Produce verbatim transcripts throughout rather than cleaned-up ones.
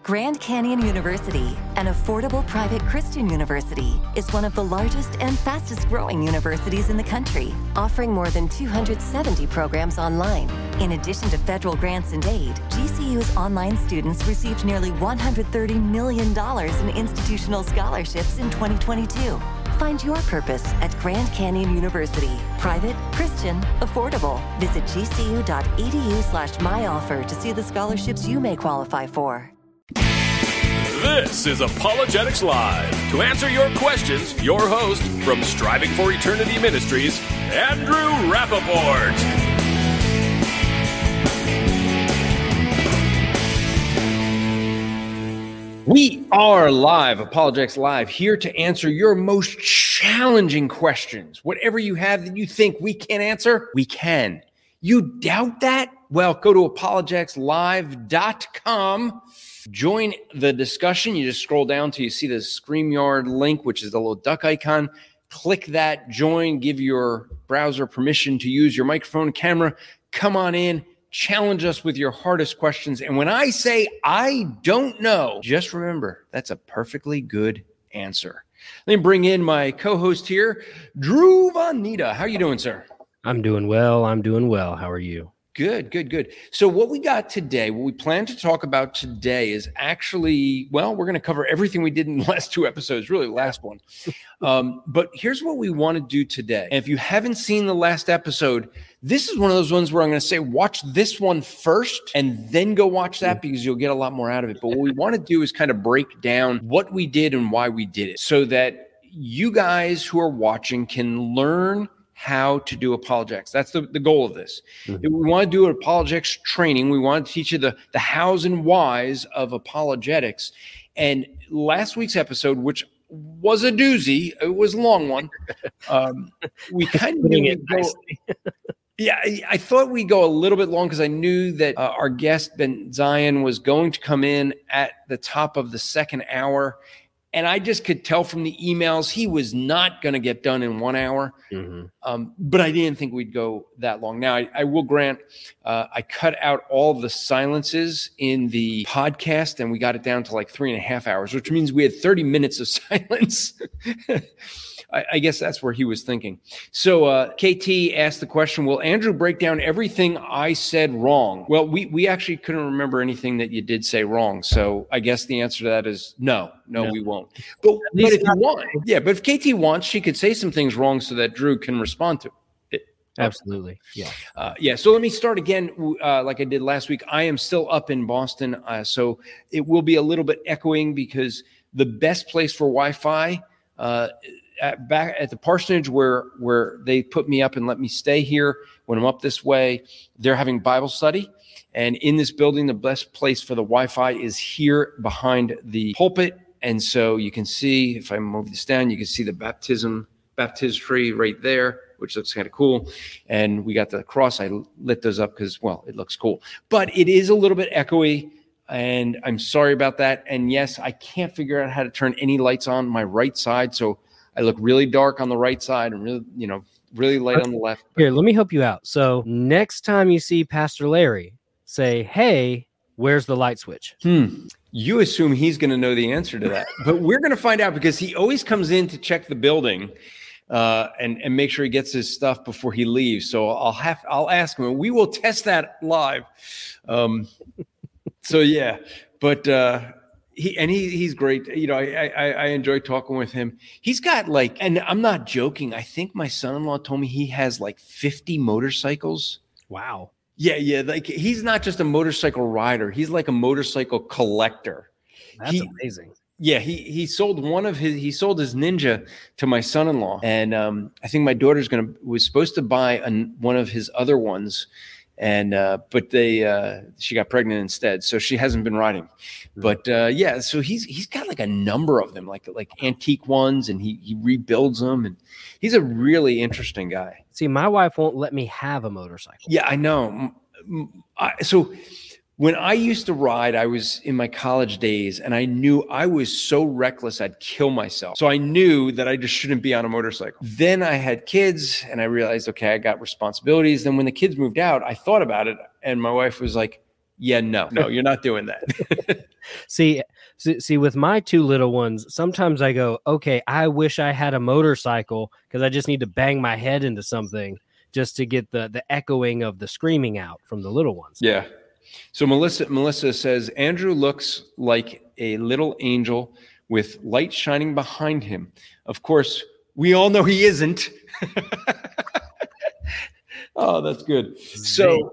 Grand Canyon University, an affordable private Christian university, is one of the largest and fastest growing universities in the country, offering more than two hundred seventy programs online. In addition to federal grants and aid, G C U's online students received nearly one hundred thirty million dollars in institutional scholarships in twenty twenty-two. Find your purpose at Grand Canyon University. Private, Christian, affordable. Visit gcu.edu slash my offer to see the scholarships you may qualify for. This is Apologetics Live. To answer your questions, your host from Striving for Eternity Ministries, Andrew Rappaport. We are live, Apologetics Live, here to answer your most challenging questions. Whatever you have that you think we can't answer, we can. You doubt that? Well, go to apologetics live dot com. Join the discussion. You just scroll down till you see the StreamYard link, which is the little duck icon. Click that, join, give your browser permission to use your microphone and camera. Come on in, challenge us with your hardest questions. And when I say I don't know, just remember that's a perfectly good answer. Let me bring in my co-host here, Drew Von Nita. How are you doing, sir? I'm doing well. I'm doing well. How are you? Good, good, good. So what we got today, what we plan to talk about today is actually, well, we're going to cover everything we did in the last two episodes, really the last one. Um, but here's what we want to do today. And if you haven't seen the last episode, this is one of those ones where I'm going to say, watch this one first and then go watch that because you'll get a lot more out of it. But what we want to do is kind of break down what we did and why we did it so that you guys who are watching can learn how to do apologetics. That's the, the goal of this. Mm-hmm. We want to do an apologetics training. We want to teach you the, the hows and whys of apologetics. And last week's episode, which was a doozy, it was a long one. Um, we kind of knew it go, yeah, I, I thought we'd go a little bit long because I knew that uh, our guest, Ben Zion, was going to come in at the top of the second hour. And I just could tell from the emails he was not going to get done in one hour. Mm-hmm. Um, but I didn't think we'd go that long. Now, I, I will grant uh, I cut out all the silences in the podcast, and we got it down to like three and a half hours, which means we had thirty minutes of silence. I, I guess that's where he was thinking. So uh, K T asked the question, will Andrew break down everything I said wrong? Well, we we actually couldn't remember anything that you did say wrong. So I guess the answer to that is no, no, no. we won't. But, but if you want, yeah, but if K T wants, she could say some things wrong so that Drew can respond to it. Absolutely. Yeah. Uh, yeah. So let me start again, uh, like I did last week. I am still up in Boston. Uh, so it will be a little bit echoing because the best place for Wi-Fi, uh, At, back at the parsonage where where they put me up and let me stay here when I'm up this way, they're having Bible study. And in this building, the best place for the Wi-Fi is here behind the pulpit. And so you can see, if I move this down, you can see the baptism, baptistry right there, which looks kind of cool. And we got the cross. I lit those up because, well, it looks cool. But it is a little bit echoey. And I'm sorry about that. And yes, I can't figure out how to turn any lights on my right side. So I look really dark on the right side and really, you know, really light on the left. Here, let me help you out. So next time you see Pastor Larry, say, hey, where's the light switch? Hmm. You assume he's going to know the answer to that, but we're going to find out because he always comes in to check the building uh, and, and make sure he gets his stuff before he leaves. So I'll have, I'll ask him and we will test that live. Um, so yeah, but, uh, He and he he's great. You know, I, I I enjoy talking with him. He's got like, and I'm not joking. I think my son-in-law told me he has like fifty motorcycles. Wow. Yeah, yeah. Like he's not just a motorcycle rider. He's like a motorcycle collector. That's he, amazing. Yeah, he he sold one of his he sold his Ninja to my son-in-law, and um, I think my daughter's gonna was supposed to buy an, one of his other ones. And, uh, but they, uh, she got pregnant instead. So she hasn't been riding, but, uh, yeah, so he's, he's got like a number of them, like, like antique ones, and he, he rebuilds them, and he's a really interesting guy. See, my wife won't let me have a motorcycle. Yeah, I know. I, so when I used to ride, I was in my college days, and I knew I was so reckless I'd kill myself. So I knew that I just shouldn't be on a motorcycle. Then I had kids, and I realized, okay, I got responsibilities. Then when the kids moved out, I thought about it, and my wife was like, Yeah, no, no, you're not doing that. See, see, see, with my two little ones, sometimes I go, okay, I wish I had a motorcycle because I just need to bang my head into something just to get the the echoing of the screaming out from the little ones. Yeah. So Melissa, Melissa says, Andrew looks like a little angel with light shining behind him. Of course, we all know he isn't. Oh, that's good. So,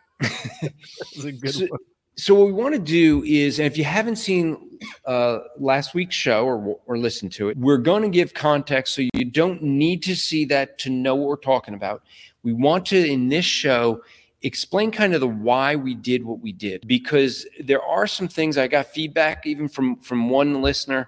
that's a good so, one. so what we want to do is, and if you haven't seen uh, last week's show or or listened to it, we're going to give context, so you don't need to see that to know what we're talking about. We want to, in this show, explain kind of the why we did what we did, because there are some things. I got feedback even from from one listener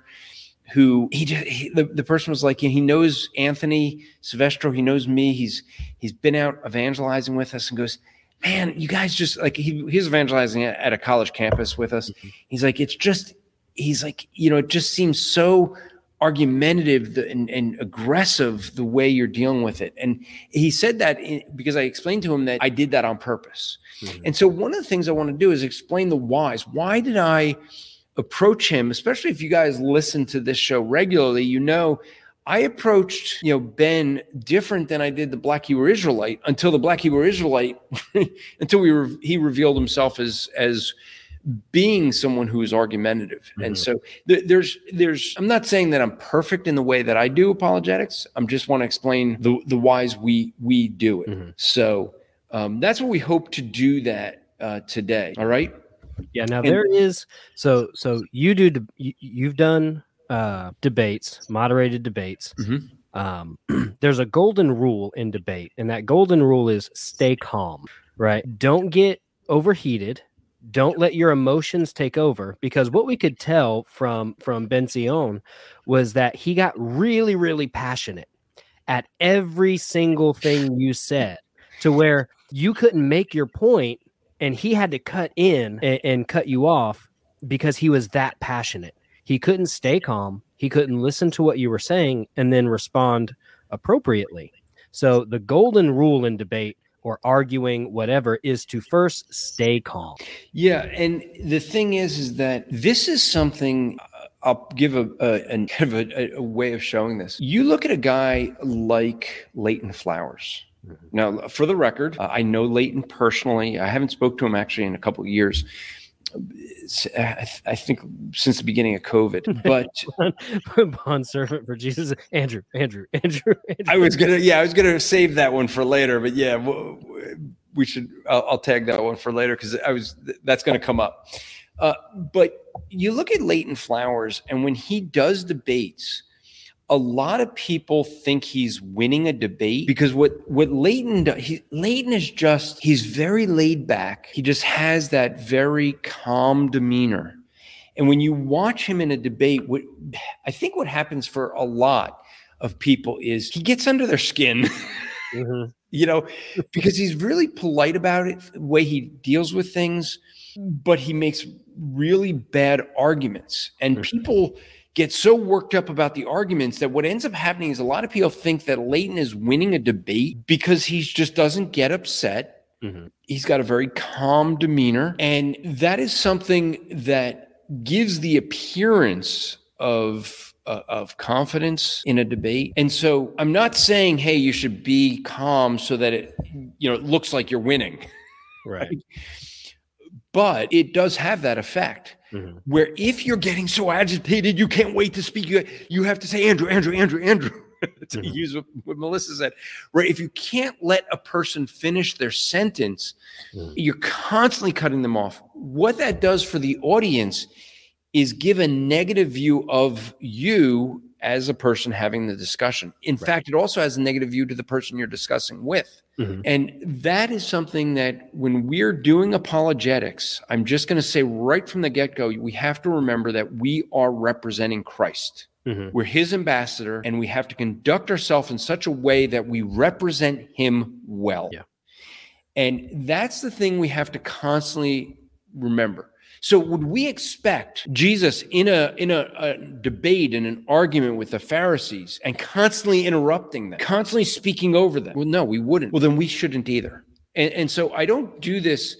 who he, he the, the person was like, he knows Anthony Silvestro, he knows me, he's he's been out evangelizing with us, and goes, man, you guys just like, he he's evangelizing at, at a college campus with us. Mm-hmm. He's like, it's just, he's like, you know, it just seems so argumentative and, and aggressive the way you're dealing with it. And he said that in, because I explained to him that I did that on purpose. Mm-hmm. And so one of the things I want to do is explain the whys. Why did I approach him, especially if you guys listen to this show regularly? You know, I approached, you know, Ben different than I did the Black Hebrew Israelite until the Black Hebrew Israelite, until we re- he revealed himself as as being someone who is argumentative. Mm-hmm. And so th- there's there's I'm not saying that I'm perfect in the way that I do apologetics. I'm just want to explain the the whys we we do it. Mm-hmm. So um, that's what we hope to do that uh, today. All right. Yeah. Now and, there is so so you do de- you, you've done uh, debates, moderated debates. Mm-hmm. Um, there's a golden rule in debate, and that golden rule is stay calm. Right? Don't get overheated. Don't let your emotions take over, because what we could tell from from Ben Sion was that he got really, really passionate at every single thing you said, to where you couldn't make your point and he had to cut in and, and cut you off because he was that passionate. He couldn't stay calm. He couldn't listen to what you were saying and then respond appropriately. So the golden rule in debate or arguing, whatever, is to first stay calm. Yeah, and the thing is, is that this is something, uh, I'll give a, a, a, a way of showing this. You look at a guy like Leighton Flowers. Mm-hmm. Now, for the record, uh, I know Leighton personally. I haven't spoke to him actually in a couple of years. I, I think since the beginning of COVID, but bond servant for Jesus, Andrew, Andrew, Andrew, Andrew. I was gonna, yeah, I was gonna save that one for later, but yeah, we should. I'll, I'll tag that one for later because I was that's gonna come up. Uh, but you look at Leighton Flowers, and when he does debates, a lot of people think he's winning a debate because what, what Leighton does, he, Leighton is just, he's very laid back. He just has that very calm demeanor. And when you watch him in a debate, what, I think what happens for a lot of people is he gets under their skin, mm-hmm. you know, because he's really polite about it, the way he deals with things, but he makes really bad arguments. And mm-hmm. people get so worked up about the arguments that what ends up happening is a lot of people think that Leighton is winning a debate because he just doesn't get upset. Mm-hmm. He's got a very calm demeanor. And that is something that gives the appearance of, uh, of confidence in a debate. And so I'm not saying, hey, you should be calm so that it, you know, it looks like you're winning. Right. But it does have that effect. Mm-hmm. Where if you're getting so agitated, you can't wait to speak, you, you have to say, Andrew, Andrew, Andrew, Andrew, to mm-hmm. use what, what Melissa said, right? If you can't let a person finish their sentence, mm-hmm. you're constantly cutting them off. What that does for the audience is give a negative view of you as a person having the discussion. In right. fact, it also has a negative view to the person you're discussing with. Mm-hmm. And that is something that when we're doing apologetics, I'm just going to say right from the get-go, we have to remember that we are representing Christ. Mm-hmm. We're his ambassador, and we have to conduct ourselves in such a way that we represent him well. Yeah. And that's the thing we have to constantly remember. So would we expect Jesus in a in a, a debate, in an argument with the Pharisees, and constantly interrupting them, constantly speaking over them? Well, no, we wouldn't. Well, then we shouldn't either. And, and so I don't do this.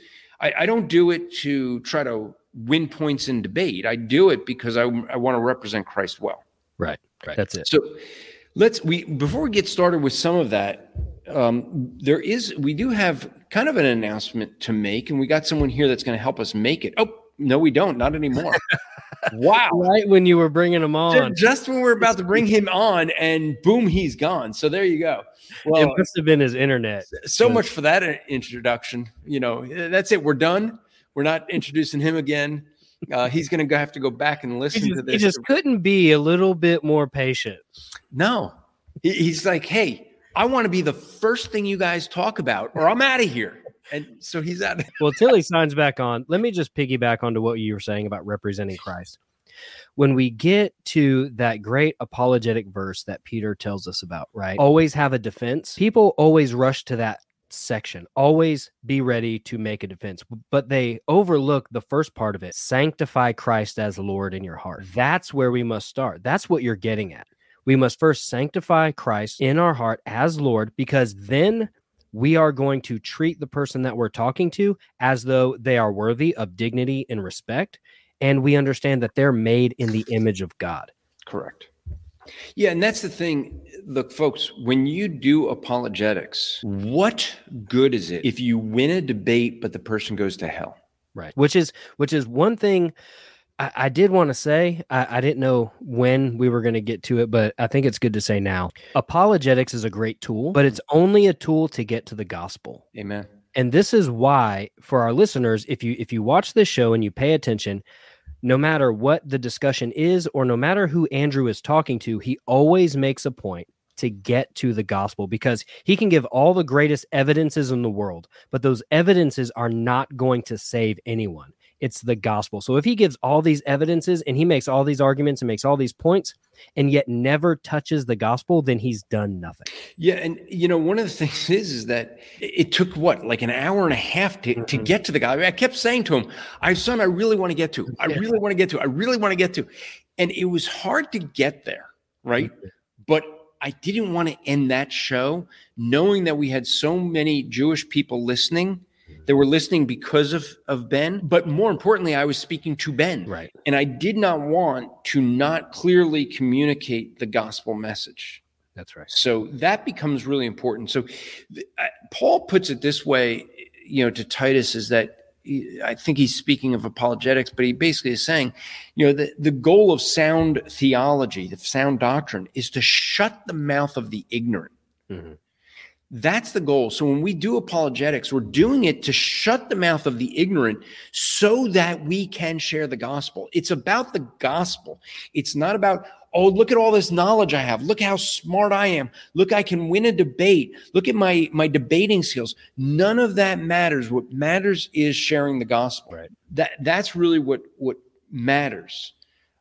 I, I don't do it to try to win points in debate. I do it because I, I want to represent Christ well. Right. Right. That's it. So let's, we, before we get started with some of that, um, there is, we do have kind of an announcement to make, and we got someone here that's going to help us make it. Oh, no, we don't. Not anymore. Wow. Right when you were bringing him on. Just when we're about to bring him on, and boom, he's gone. So there you go. Well, it must have been his internet. So much for that introduction. You know, that's it. We're done. We're not introducing him again. Uh, he's going to have to go back and listen he just, to this. He just couldn't be a little bit more patient. No. He, he's like, hey, I want to be the first thing you guys talk about, or I'm out of here. And so he's out. Well, till he signs back on, let me just piggyback onto what you were saying about representing Christ. When we get to that great apologetic verse that Peter tells us about, right? Always have a defense. People always rush to that section. Always be ready to make a defense. But they overlook the first part of it. Sanctify Christ as Lord in your heart. That's where we must start. That's what you're getting at. We must first sanctify Christ in our heart as Lord, because then we are going to treat the person that we're talking to as though they are worthy of dignity and respect. And we understand that they're made in the image of God. Correct. Yeah, and that's the thing. Look, folks, when you do apologetics, what good is it if you win a debate, but the person goes to hell? Right. Which is which is one thing I, I did want to say. I, I didn't know when we were going to get to it, but I think it's good to say now. Apologetics is a great tool, but it's only a tool to get to the gospel. Amen. And this is why, for our listeners, if you if you watch this show and you pay attention, no matter what the discussion is, or no matter who Andrew is talking to, he always makes a point to get to the gospel, because he can give all the greatest evidences in the world, but those evidences are not going to save anyone. It's the gospel. So if he gives all these evidences and he makes all these arguments and makes all these points and yet never touches the gospel, then he's done nothing. Yeah. And, you know, one of the things is, is that it took what, like an hour and a half to, mm-hmm. to get to the guy. I, mean, I kept saying to him, I son, I really want to get to, I really want to get to, I really want to get to. And it was hard to get there. Right. Mm-hmm. But I didn't want to end that show knowing that we had so many Jewish people listening. They were listening because of, of Ben, but more importantly, I was speaking to Ben. Right. And I did not want to not clearly communicate the gospel message. That's right. So that becomes really important. So th- I, Paul puts it this way, you know, to Titus, is that he, I think he's speaking of apologetics, but he basically is saying, you know, the, the goal of sound theology, the sound doctrine, is to shut the mouth of the ignorant. Mm-hmm. That's the goal. So when we do apologetics, we're doing it to shut the mouth of the ignorant so that we can share the gospel. It's about the gospel. It's not about, oh, look at all this knowledge I have. Look how smart I am. Look, I can win a debate. Look at my, my debating skills. None of that matters. What matters is sharing the gospel. Right. That, that's really what, what matters.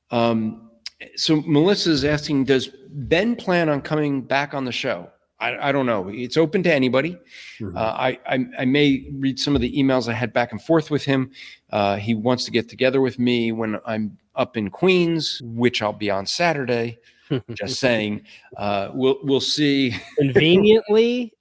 Um, so Melissa's asking, does Ben plan on coming back on the show? I, I don't know. It's open to anybody. Mm-hmm. Uh, I, I I may read some of the emails I had back and forth with him. Uh, he wants to get together with me when I'm up in Queens, which I'll be on Saturday. Just saying. Uh, we'll we'll see. Conveniently,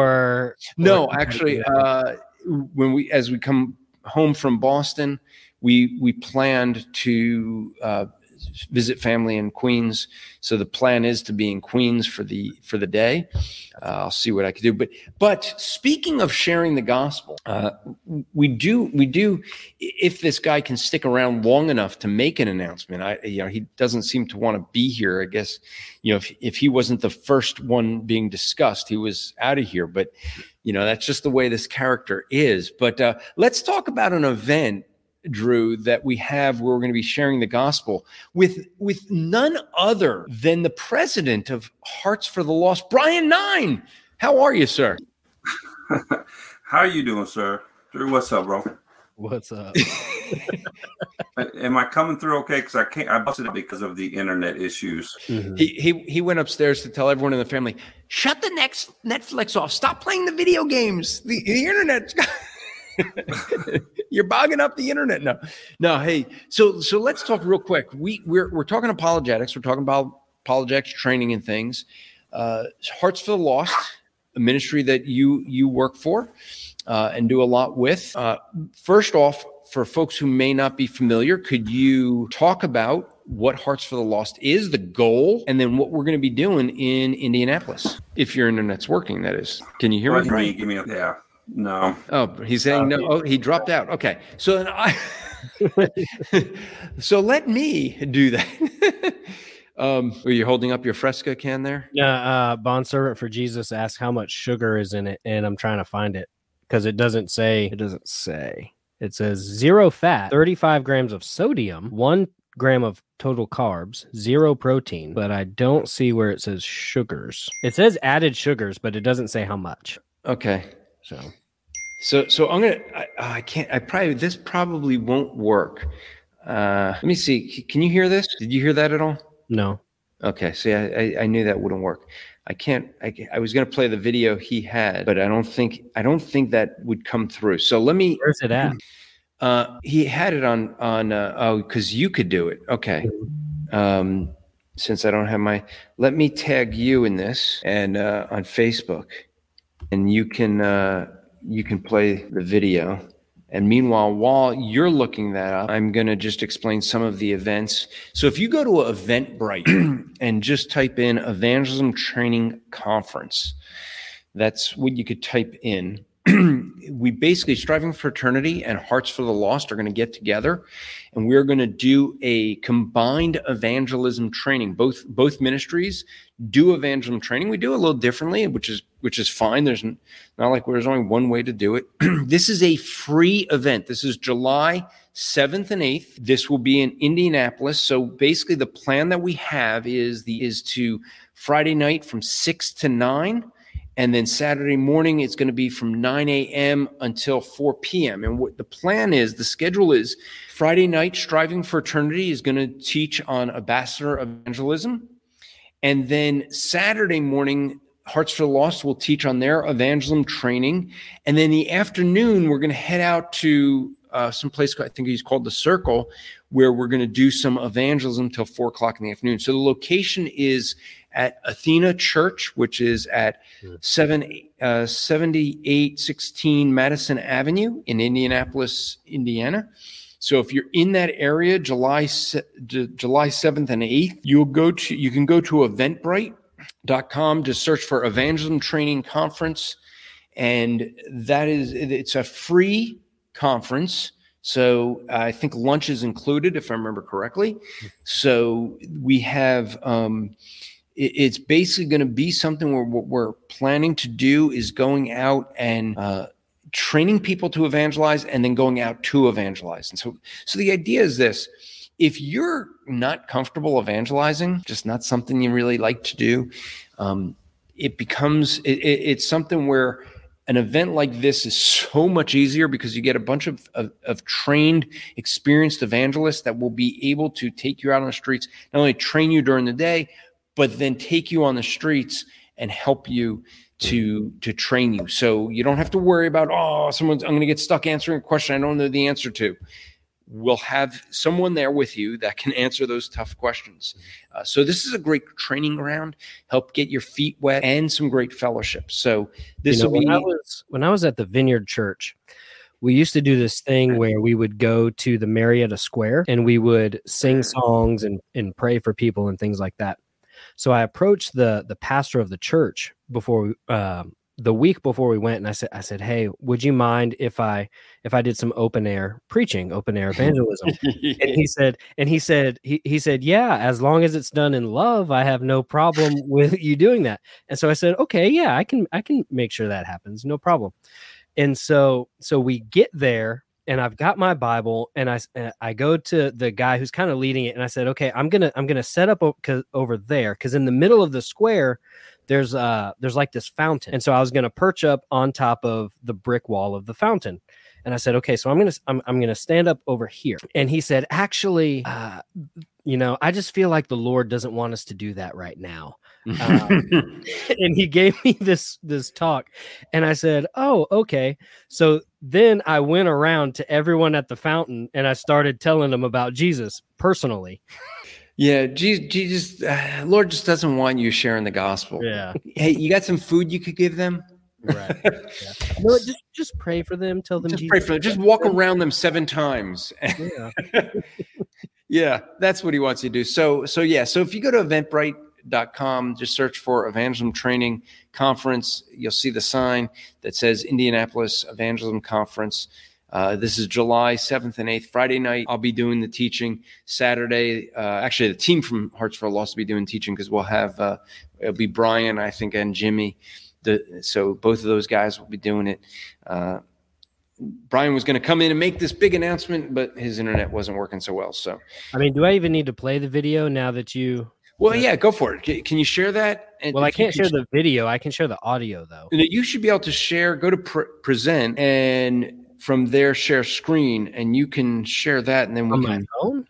or no? or actually, uh, when we as we come home from Boston, we we planned to uh, visit family in Queens. So the plan is to be in Queens for the for the day. Uh, I'll see what I can do. But but speaking of sharing the gospel, uh, we do we do. If this guy can stick around long enough to make an announcement, I you know he doesn't seem to want to be here. I guess you know if if he wasn't the first one being discussed, he was out of here. But you know that's just the way this character is. But uh, let's talk about an event, Drew, that we have where we're going to be sharing the gospel with with none other than the president of Hearts for the Lost, Brian Nine. How are you, sir? How are you doing, sir? Drew, what's up, bro? What's up? Am I coming through okay? Because I can't. I busted it because of the internet issues. Mm-hmm. He he he went upstairs to tell everyone in the family, shut the next Netflix off. Stop playing the video games. The, the internet's got You're bogging up the internet. No, no. Hey, so so let's talk real quick. We we're we're talking apologetics. We're talking about apologetics training and things. Uh, Hearts for the Lost a ministry that you you work for uh, and do a lot with. Uh, first off, for folks who may not be familiar, could you talk about what Hearts for the Lost is, the goal, and then what we're going to be doing in Indianapolis, if your internet's working, that is. Can you hear Let me? me give me a, yeah. No. Oh, he's saying no. Oh, he dropped out. Okay. So then I, so let me do that. um, are you holding up your Fresca can there? Yeah. Uh, Bond Servant for Jesus asked how much sugar is in it, and I'm trying to find it because it doesn't say. It doesn't say. It says zero fat, thirty-five grams of sodium, one gram of total carbs, zero protein, but I don't see where it says sugars. It says added sugars, but it doesn't say how much. Okay. So, so, so I'm gonna. I, I can't. I probably this probably won't work. Uh, let me see. Can you hear this? Did you hear that at all? No. Okay. See, I, I, I knew that wouldn't work. I can't. I, I was gonna play the video he had, but I don't think. I don't think that would come through. So let me. Where's it at? Uh, he had it on on. Uh, oh, because you could do it. Okay. Um, since I don't have my, let me tag you in this and uh, on Facebook. And you can uh, you can play the video. And meanwhile, while you're looking that up, I'm going to just explain some of the events. So if you go to Eventbrite and just type in Evangelism Training Conference, that's what you could type in. We basically, Striving Fraternity and Hearts for the Lost are going to get together, and we're going to do a combined evangelism training. Both both ministries do evangelism training. We do it a little differently, which is which is fine. There's not like there's only one way to do it. This is a free event. This is July seventh and eighth. This will be in Indianapolis. So basically, the plan that we have is the is to Friday night from six to nine. And then Saturday morning, it's going to be from nine a.m. until four p.m. And what the plan is, the schedule is Friday night, Striving Fraternity is going to teach on ambassador evangelism. And then Saturday morning, Hearts for the Lost will teach on their evangelism training. And then the afternoon, we're going to head out to uh, some place, I think he's called The Circle, where we're going to do some evangelism till four o'clock in the afternoon. So the location is at Athena Church, which is at seven, uh, seventy-eight sixteen Madison Avenue in Indianapolis, Indiana. So if you're in that area, July July seventh and eighth, you'll go to you can go to eventbrite dot com to search for Evangelism Training Conference, and that is it's a free conference. So uh, I think lunch is included, if I remember correctly. So we have. Um, It's basically going to be something where what we're planning to do is going out and uh, training people to evangelize and then going out to evangelize. And so, so the idea is this: if you're not comfortable evangelizing, just not something you really like to do, um, it becomes it, it, it's something where an event like this is so much easier because you get a bunch of, of, of trained, experienced evangelists that will be able to take you out on the streets, not only train you during the day, but then take you on the streets and help you to to train you. So you don't have to worry about, oh, someone's I'm going to get stuck answering a question I don't know the answer to. We'll have someone there with you that can answer those tough questions. Uh, so this is a great training ground, help get your feet wet, and some great fellowship. So this you know, will be... When I, was, when I was at the Vineyard Church, we used to do this thing where we would go to the Marietta Square and we would sing songs and, and pray for people and things like that. So I approached the the pastor of the church before we, uh, the week before we went, and I said, I said, hey, would you mind if I if I did some open air preaching, open air evangelism? And he said, and he said, he he said, yeah, as long as it's done in love, I have no problem with you doing that. And so I said, okay, yeah, I can I can make sure that happens, no problem. And so so we get there. And I've got my Bible, and I I go to the guy who's kind of leading it, and I said, "Okay, I'm gonna I'm gonna set up o- over there because in the middle of the square, there's uh there's like this fountain, and so I was gonna perch up on top of the brick wall of the fountain." And I said, "Okay, so I'm gonna I'm I'm gonna stand up over here." And he said, "Actually, uh, you know, I just feel like the Lord doesn't want us to do that right now." Um, and he gave me this this talk, and I said, "Oh, okay." So then I went around to everyone at the fountain, and I started telling them about Jesus personally. Yeah, Jesus, Jesus uh, Lord just doesn't want you sharing the gospel. Yeah. Hey, you got some food you could give them? Right. Yeah. No, just just pray for them. Tell them just Jesus pray for them. Just walk around them seven times. Yeah. Yeah, that's what he wants you to do. So, so yeah. So if you go to eventbrite dot com, just search for Evangelism Training Conference. You'll see the sign that says Indianapolis Evangelism Conference. Uh, this is July seventh and eighth, Friday night. I'll be doing the teaching. Saturday, uh, actually, the team from Hartsville will also be doing teaching because we'll have, uh, it'll be Brian, I think, and Jimmy. The, so both of those guys will be doing it. Uh, Brian was going to come in and make this big announcement, but his internet wasn't working so well. So, I mean, do I even need to play the video now that you? Well, yeah, go for it. Can you share that? And well, I can't share the video. I can share the audio, though. You should be able to share, go to pre- present, and from there, share screen, and you can share that, and then we on can. My phone?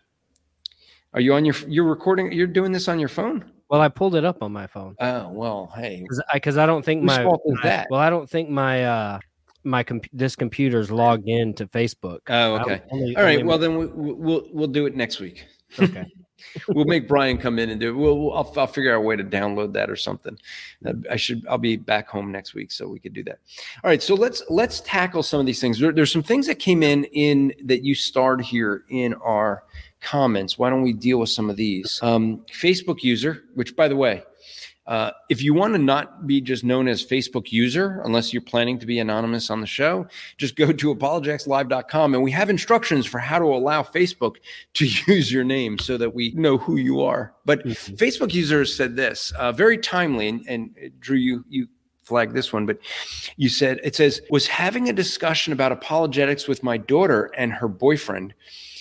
Are you on your, you're recording, you're doing this on your phone? Well, I pulled it up on my phone. Oh, well, hey. Because I, I don't think Whose my, fault is my that? well, I don't think my uh my comp- this computer's logged in to Facebook. Oh, okay. Only, All right. only Well, then we, we'll we'll do it next week. Okay. We'll make Brian come in and do it. We'll, we'll I'll, I'll figure out a way to download that or something. Uh, I should. I'll be back home next week, so we could do that. All right. So let's let's tackle some of these things. There, there's some things that came in in that you starred here in our comments. Why don't we deal with some of these? Um, Facebook user, which by the way. Uh, if you want to not be just known as Facebook user, unless you're planning to be anonymous on the show, just go to apologetics live dot com and we have instructions for how to allow Facebook to use your name so that we know who you are. But mm-hmm. Facebook users said this, uh, very timely, and, and Drew, you you flagged this one, but you said, it says, was having a discussion about apologetics with my daughter and her boyfriend.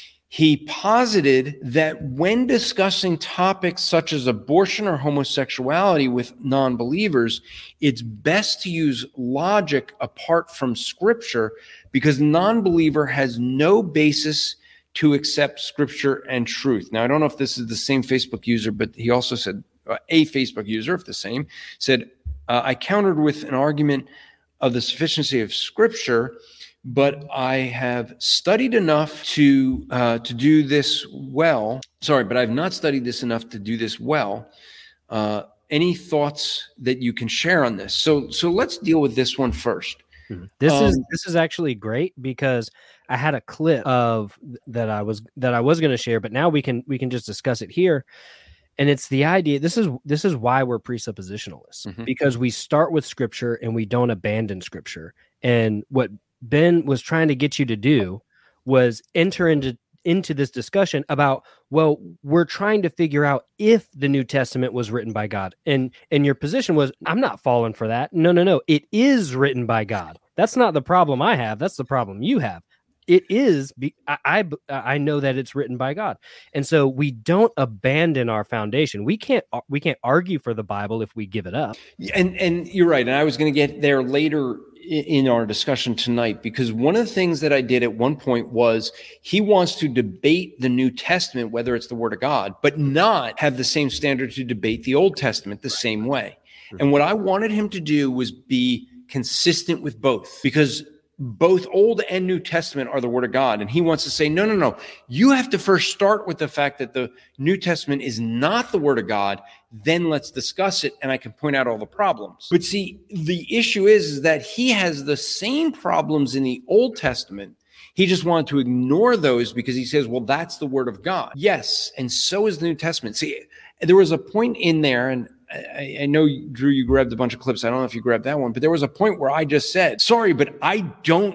He posited that when discussing topics such as abortion or homosexuality with non-believers, it's best to use logic apart from scripture because non-believer has no basis to accept scripture and truth. Now, I don't know if this is the same Facebook user, but he also said, uh, a Facebook user, if the same, said, uh, I countered with an argument of the sufficiency of scripture, but I have studied enough to uh, to do this well. Sorry, but I've not studied this enough to do this well. Uh, any thoughts that you can share on this? So, so let's deal with this one first. This um, is this is actually great because I had a clip of that I was that I was going to share, but now we can we can just discuss it here. And it's the idea. This is this is why we're presuppositionalists, mm-hmm. because we start with scripture and we don't abandon scripture. And what Ben was trying to get you to do was enter into into this discussion about, well, we're trying to figure out if the New Testament was written by God. And and your position was, I'm not falling for that. No, no, no. It is written by God. That's not the problem I have. That's the problem you have. It is. I, I, I know that it's written by God. And so we don't abandon our foundation. We can't we can't argue for the Bible if we give it up. And and you're right. And I was going to get there later in our discussion tonight, because one of the things that I did at one point was he wants to debate the New Testament, whether it's the Word of God, but not have the same standard to debate the Old Testament the same way. And what I wanted him to do was be consistent with both, because both Old and New Testament are the Word of God. And he wants to say, no, no, no. You have to first start with the fact that the New Testament is not the Word of God. Then let's discuss it, and I can point out all the problems. But see, the issue is, is that he has the same problems in the Old Testament. He just wanted to ignore those because he says, well, that's the Word of God. Yes, and so is the New Testament. See, there was a point in there, and I, I know, Drew, you grabbed a bunch of clips. I don't know if you grabbed that one, but there was a point where I just said, sorry, but I don't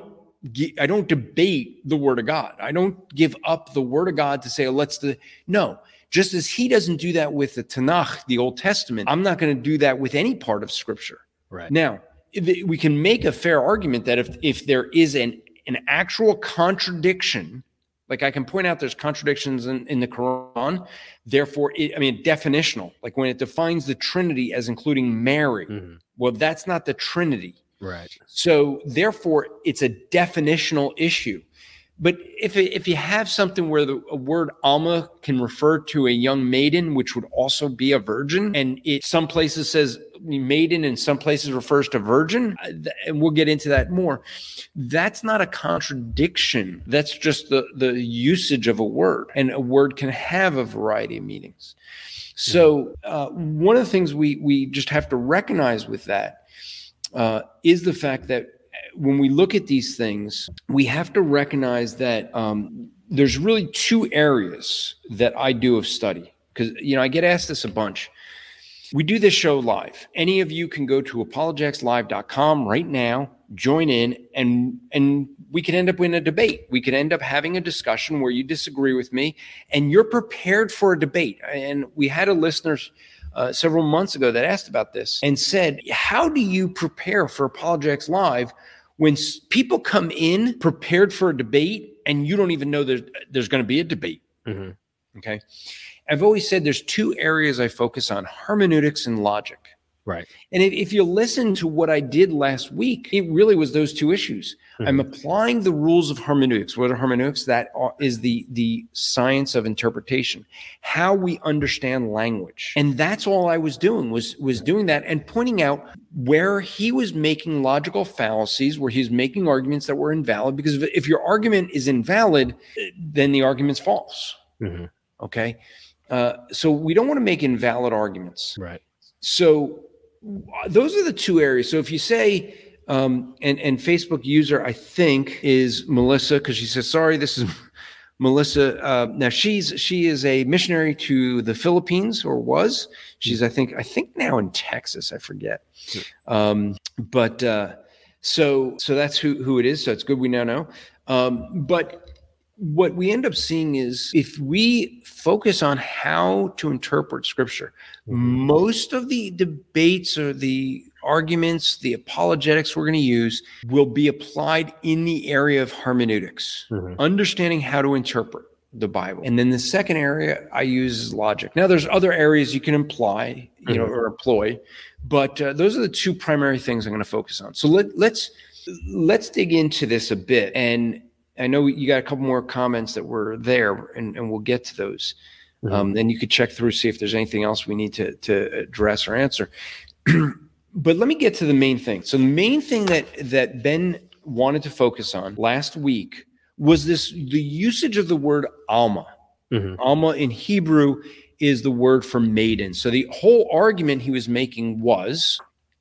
I don't debate the Word of God. I don't give up the Word of God to say, oh, let's do, no. Just as he doesn't do that with the Tanakh, the Old Testament, I'm not going to do that with any part of Scripture. Right. Now, if it, we can make a fair argument that if, if there is an, an actual contradiction, like I can point out there's contradictions in, in the Quran, therefore, it, I mean, definitional, like when it defines the Trinity as including Mary, mm-hmm. well, that's not the Trinity. Right. So therefore, it's a definitional issue. But if if you have something where the a word Alma can refer to a young maiden, which would also be a virgin, and it some places says maiden and some places refers to virgin, and we'll get into that more, that's not a contradiction. That's just the, the usage of a word, and a word can have a variety of meanings. So uh, one of the things we we just have to recognize with that uh, is the fact that when we look at these things, we have to recognize that um, there's really two areas that I do of study. Because, you know, I get asked this a bunch. We do this show live. Any of you can go to apologetics live dot com right now, join in, and and we could end up in a debate. We could end up having a discussion where you disagree with me, and you're prepared for a debate. And we had a listener uh, several months ago that asked about this and said, how do you prepare for Apologetics Live when people come in prepared for a debate and you don't even know there's, there's going to be a debate? Mm-hmm. Okay. I've always said there's two areas I focus on: hermeneutics and logic. Right. And if, if you listen to what I did last week, it really was those two issues. Mm-hmm. I'm applying the rules of hermeneutics. What are hermeneutics? That are, is the, the science of interpretation, how we understand language. And that's all I was doing was, was doing that and pointing out where he was making logical fallacies, where he's making arguments that were invalid. Because if, if your argument is invalid, then the argument's false. Mm-hmm. Okay. Uh, so we don't want to make invalid arguments. Right. So those are the two areas. So if you say, um, and, and Facebook user, I think, is Melissa, because she says, sorry, this is Melissa. Uh, now she's, she is a missionary to the Philippines, or was. She's, I think, I think now in Texas, I forget. Um, but, uh, so, so that's who, who it is. So it's good we now know. Um, but what we end up seeing is if we focus on how to interpret scripture, mm-hmm. most of the debates or the arguments, the apologetics we're going to use will be applied in the area of hermeneutics, mm-hmm. understanding how to interpret the Bible. And then the second area I use is logic. Now there's other areas you can imply, you mm-hmm. know, or employ, but uh, those are the two primary things I'm going to focus on. So let, let's, let's dig into this a bit. And I know you got a couple more comments that were there, and, and we'll get to those. Mm-hmm. Um, and you could check through, see if there's anything else we need to, to address or answer. But let me get to the main thing. So the main thing that, that Ben wanted to focus on last week was this, the usage of the word Alma. Mm-hmm. Alma in Hebrew is the word for maiden. So the whole argument he was making was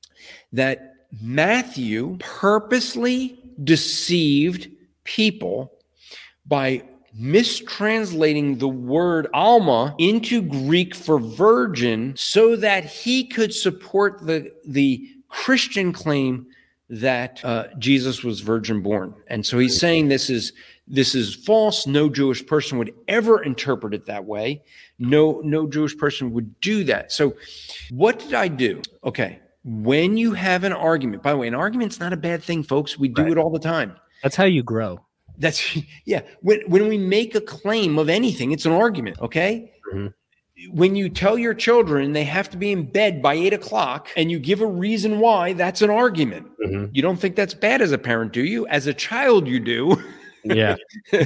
that Matthew purposely deceived people by mistranslating the word Alma into Greek for virgin so that he could support the, the Christian claim that uh, Jesus was virgin born. And so he's saying this is this is false. No Jewish person would ever interpret it that way. No, no Jewish person would do that. So what did I do? Okay. When you have an argument, by the way, an argument's not a bad thing, folks. We do right. it all the time. That's how you grow. That's yeah. When when we make a claim of anything, it's an argument. Okay. Mm-hmm. When you tell your children they have to be in bed by eight o'clock and you give a reason why, that's an argument. Mm-hmm. You don't think that's bad as a parent, do you? As a child, you do. Yeah.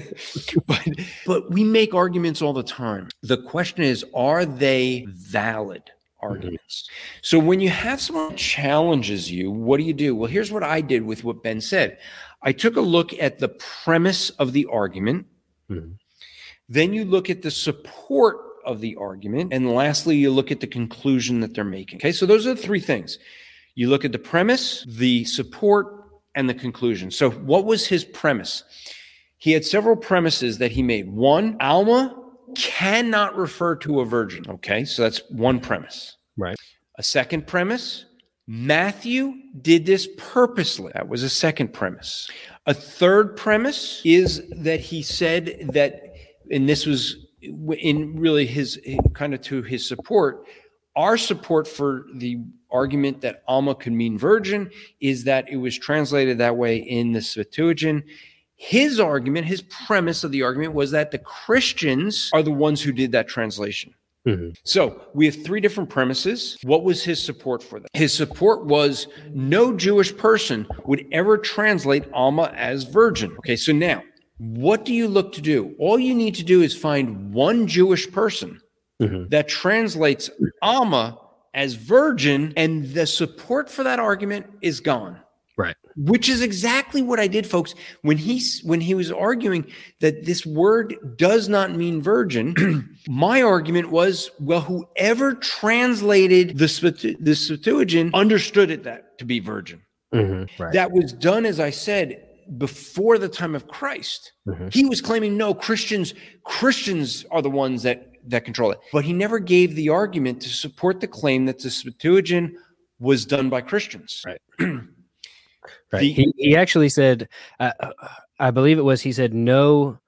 but but we make arguments all the time. The question is, are they valid arguments? Mm-hmm. So when you have someone that challenges you, what do you do? Well, here's what I did with what Ben said. I took a look at the premise of the argument. Mm-hmm. Then you look at the support of the argument. And lastly, you look at the conclusion that they're making. Okay, so those are the three things. You look at the premise, the support, and the conclusion. So what was his premise? He had several premises that he made. One, Alma cannot refer to a virgin. Okay, so that's one premise. Right. A second premise, Matthew did this purposely. That was a second premise. A third premise is that he said that, and this was in really his kind of to his support, our support for the argument that Alma could mean virgin is that it was translated that way in the Septuagint. His argument, his premise of the argument was that the Christians are the ones who did that translation. Mm-hmm. So we have three different premises. What was his support for that? His support was no Jewish person would ever translate Alma as virgin. Okay, so now what do you look to do? All you need to do is find one Jewish person mm-hmm. that translates Alma as virgin, and the support for that argument is gone. Right. Which is exactly what I did, folks. When he, when he was arguing that this word does not mean virgin, my argument was, well, whoever translated the, the Septuagint understood it that to be virgin. Mm-hmm. Right. That was done, as I said, before the time of Christ. Mm-hmm. He was claiming, no, Christians, Christians are the ones that, that control it. But he never gave the argument to support the claim that the Septuagint was done by Christians. Right. Right. The, he, he actually said, uh, I believe it was, he said, no,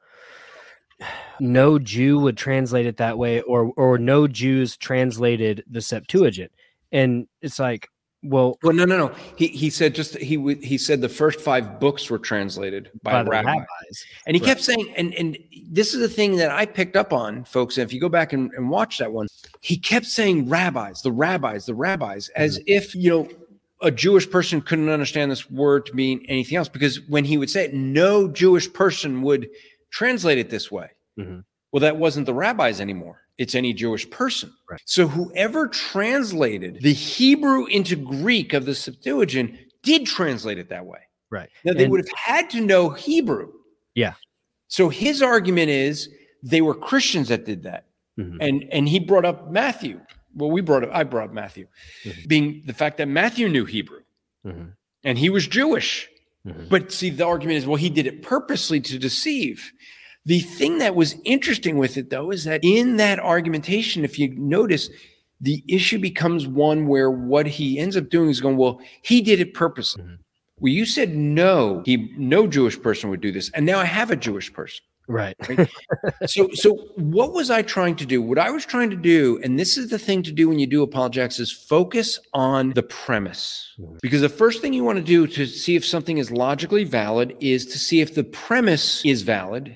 no Jew would translate it that way, or or no Jews translated the Septuagint. And it's like, well, well, no, no, no. He he said just he w- he said the first five books were translated by, by the rabbis. rabbis. And he Right. kept saying, and and this is the thing that I picked up on, folks. And if you go back and, and watch that one, he kept saying rabbis, the rabbis, the rabbis, as Mhm. if, you know, a Jewish person couldn't understand this word to mean anything else. Because when he would say it, no Jewish person would translate it this way. Mhm. Well, that wasn't the rabbis anymore. It's any Jewish person. Right. So whoever translated the Hebrew into Greek of the Septuagint did translate it that way. Right. Now, they And- would have had to know Hebrew. Yeah. So his argument is they were Christians that did that. Mhm. And and he brought up Matthew. Well, we brought up, I brought up Matthew, Mhm. being the fact that Matthew knew Hebrew Mhm. and he was Jewish. Mhm. But see, the argument is, well, he did it purposely to deceive. The thing that was interesting with it, though, is that in that argumentation, if you notice, the issue becomes one where what he ends up doing is going, well, he did it purposely. Mhm. Well, you said no, he no Jewish person would do this, and now I have a Jewish person. Right. So, so what was I trying to do? What I was trying to do, and this is the thing to do when you do apologetics, is focus on the premise. Because the first thing you want to do to see if something is logically valid is to see if the premise is valid.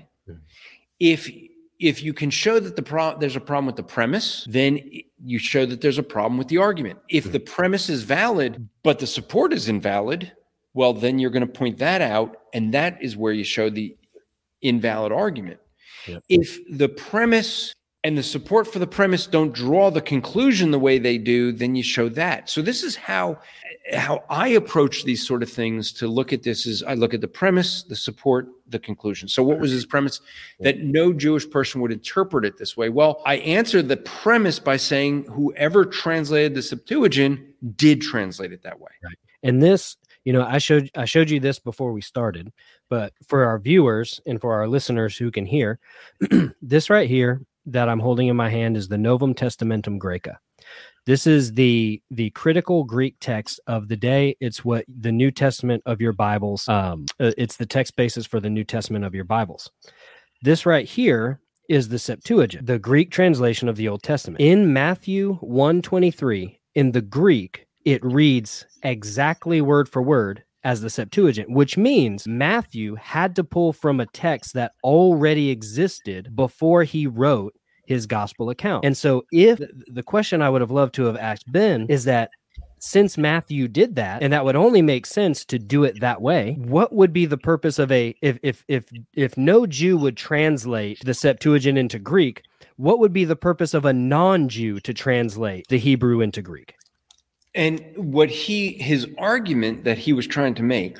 If if you can show that the pro- there's a problem with the premise, then you show that there's a problem with the argument. If the premise is valid, but the support is invalid, well, then you're going to point that out, and that is where you show the invalid argument. Yep. If the premise and the support for the premise don't draw the conclusion the way they do, then you show that. So this is how how I approach these sort of things to look at this is I look at the premise, the support, the conclusion. So what was his premise? That no Jewish person would interpret it this way. Well, I answered the premise by saying whoever translated the Septuagint did translate it that way. Right. And this, you know, I showed I showed you this before we started, but for our viewers and for our listeners who can hear, this right here that I'm holding in my hand is the Novum Testamentum Graeca. This is the the critical Greek text of the day. It's what the New Testament of your Bibles. Um, it's the text basis for the New Testament of your Bibles. This right here is the Septuagint, the Greek translation of the Old Testament. In Matthew one twenty-three, in the Greek, it reads exactly word for word as the Septuagint, which means Matthew had to pull from a text that already existed before he wrote his gospel account. And so if the question I would have loved to have asked Ben is that since Matthew did that, and that would only make sense to do it that way, what would be the purpose of a, if if if if no Jew would translate the Septuagint into Greek, what would be the purpose of a non-Jew to translate the Hebrew into Greek? And what he, his argument that he was trying to make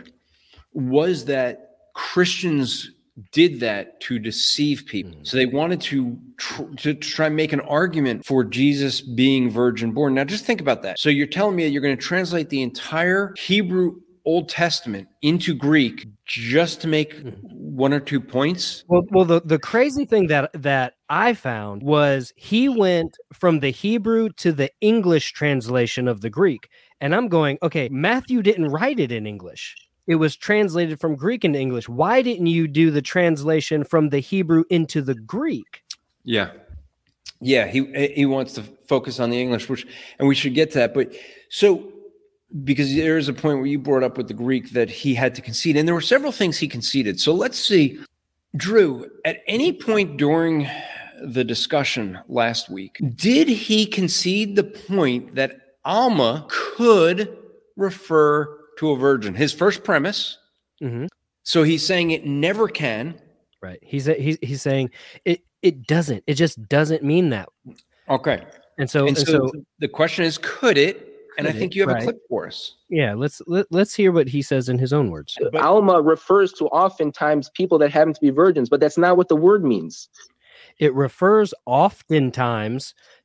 was that Christians did that to deceive people. Mm. So they wanted to, tr- to try and make an argument for Jesus being virgin born. Now just think about that. So you're telling me that you're going to translate the entire Hebrew Old Testament into Greek just to make one or two points? Well, well, the, the crazy thing that that I found was he went from the Hebrew to the English translation of the Greek. And I'm going, okay, Matthew didn't write it in English. It was translated from Greek into English. Why didn't you do the translation from the Hebrew into the Greek? Yeah. Yeah, he he wants to focus on the English, which, and we should get to that. But so, because there is a point where you brought up with the Greek that he had to concede, and there were several things he conceded. So let's see. Drew, at any point during the discussion last week, did he concede the point that Alma could refer to a virgin? His first premise. Mm-hmm. So he's saying it never can. Right. He's he's he's saying it. It doesn't. It just doesn't mean that. Okay. And so, and and so, so the question is, could it? And I Could think it? you have Right. a clip for us. Yeah, let's let, let's hear what he says in his own words. But- Alma refers to oftentimes people that happen to be virgins, but that's not what the word means. It refers oftentimes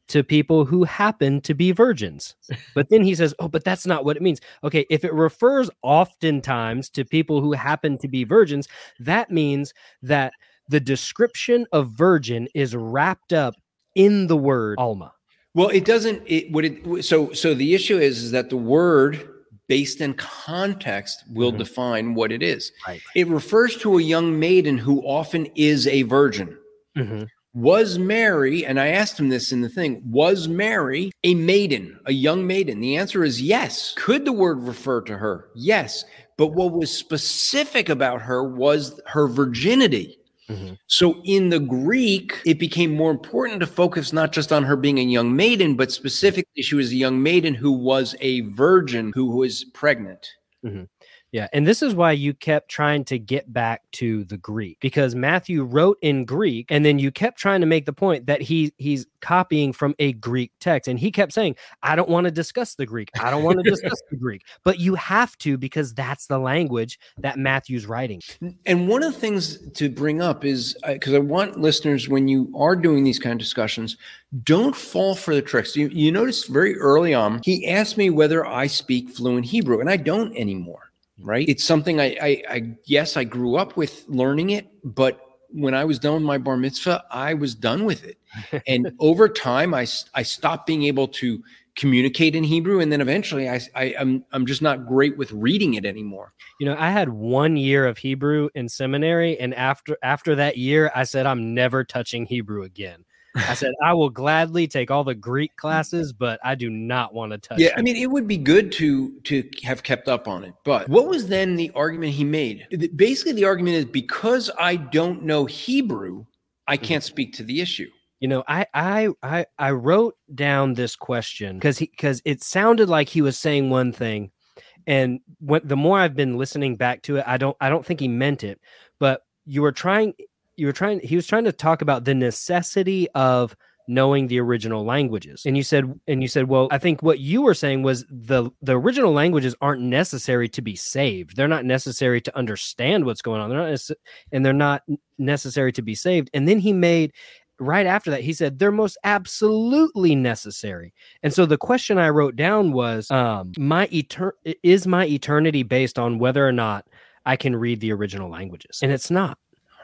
to people who happen to be virgins. But then he says, oh, but that's not what it means. Okay, if it refers oftentimes to people who happen to be virgins, that means that the description of virgin is wrapped up in the word alma. Well, it doesn't, it would it, so, so the issue is, is that the word based in context will mm-hmm. define what it is. Right. It refers to a young maiden who often is a virgin. Mm-hmm. Was Mary, and I asked him this in the thing, was Mary a maiden, a young maiden? The answer is yes. Could the word refer to her? Yes. But what was specific about her was her virginity. Mm-hmm. So in the Greek, it became more important to focus not just on her being a young maiden, but specifically she was a young maiden who was a virgin who was pregnant. Mm-hmm. Yeah. And this is why you kept trying to get back to the Greek, because Matthew wrote in Greek, and then you kept trying to make the point that he he's copying from a Greek text. And he kept saying, I don't want to discuss the Greek. I don't want to discuss the Greek. But you have to, because that's the language that Matthew's writing. And one of the things to bring up is, because I want listeners, when you are doing these kind of discussions, don't fall for the tricks. You, you notice very early on, he asked me whether I speak fluent Hebrew, and I don't anymore. Right. It's something I, I, I, yes, I grew up with learning it, but when I was done with my bar mitzvah, I was done with it. And over time, I, I stopped being able to communicate in Hebrew. And then eventually I, I, I'm, I'm just not great with reading it anymore. You know, I had one year of Hebrew in seminary. And after, after that year, I said, I'm never touching Hebrew again. I said, I will gladly take all the Greek classes, but I do not want to touch Yeah, it. I mean, it would be good to to have kept up on it. But what was then the argument he made? Basically, the argument is, because I don't know Hebrew, I can't speak to the issue. You know, I I I, I wrote down this question because he because it sounded like he was saying one thing, and when, the more I've been listening back to it, I don't I don't think he meant it. But you were trying. You were trying, he was trying to talk about the necessity of knowing the original languages. And you said, and you said, well, I think what you were saying was the, the original languages aren't necessary to be saved. They're not necessary to understand what's going on. They're not, nece- and they're not necessary to be saved. And then he made, right after that, he said, they're most absolutely necessary. And so the question I wrote down was, um, my etern- is my eternity based on whether or not I can read the original languages? And it's not.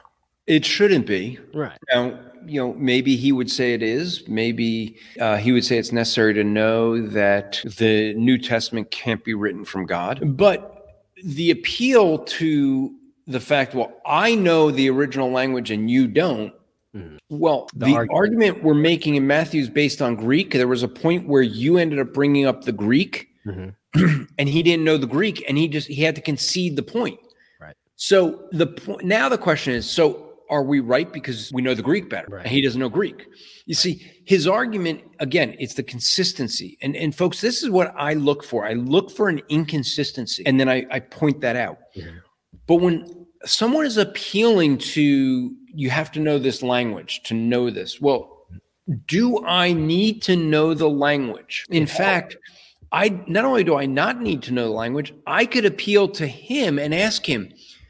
It shouldn't be. Right. Now, you know, maybe he would say it is. Maybe uh, he would say it's necessary to know that the New Testament can't be written from God. But the appeal to the fact, well, I know the original language and you don't. Mm-hmm. Well, the, the argument. argument we're making in Matthew is based on Greek. There was a point where you ended up bringing up the Greek, mm-hmm. and he didn't know the Greek, and he just he had to concede the point. Right. So the point now the question is, so are we right because we know the Greek better? Right. And he doesn't know Greek. You see, his argument, again, it's the consistency. And, and folks, this is what I look for. I look for an inconsistency, and then I, I point that out. Mm-hmm. But when someone is appealing to, you have to know this language to know this. Well, do I need to know the language? In fact, I not only do I not need to know the language, I could appeal to him and ask him,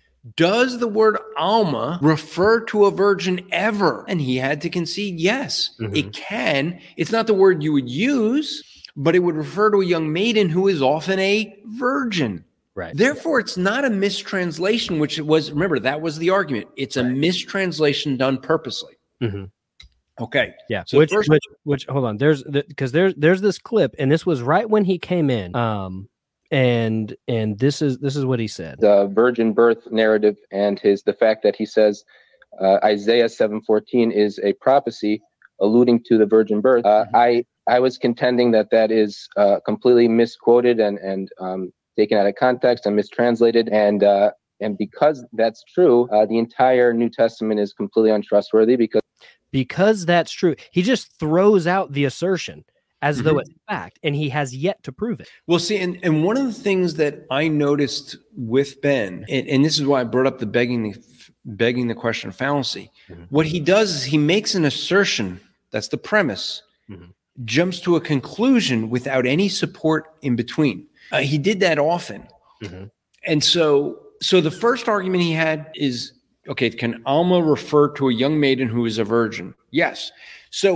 does the word alma refer to a virgin ever? And he had to concede, yes, mm-hmm. it can. It's not the word you would use, but it would refer to a young maiden who is often a virgin. Right. Therefore, it's not a mistranslation, which it was. Remember, that was the argument. It's right. a mistranslation done purposely. Mm-hmm. Okay. Yeah. So which, first, which, which, hold on. There's because the, there's there's this clip, and this was right when he came in. Um. And and this is this is what he said. The virgin birth narrative and his the fact that he says uh, Isaiah seven fourteen is a prophecy alluding to the virgin birth. Uh, mm-hmm. I I was contending that that is uh, completely misquoted and and um, taken out of context and mistranslated. And uh, and because that's true, uh, the entire New Testament is completely untrustworthy because because that's true. He just throws out the assertion as mm-hmm. though it's fact, and he has yet to prove it. Well, see, and, and one of the things that I noticed with Ben, and, and this is why I brought up the begging the begging the question of fallacy, mm-hmm. what he does is he makes an assertion, that's the premise, mm-hmm. jumps to a conclusion without any support in between. Uh, he did that often. Mm-hmm. And so, so the first argument he had is, okay, can alma refer to a young maiden who is a virgin? Yes. So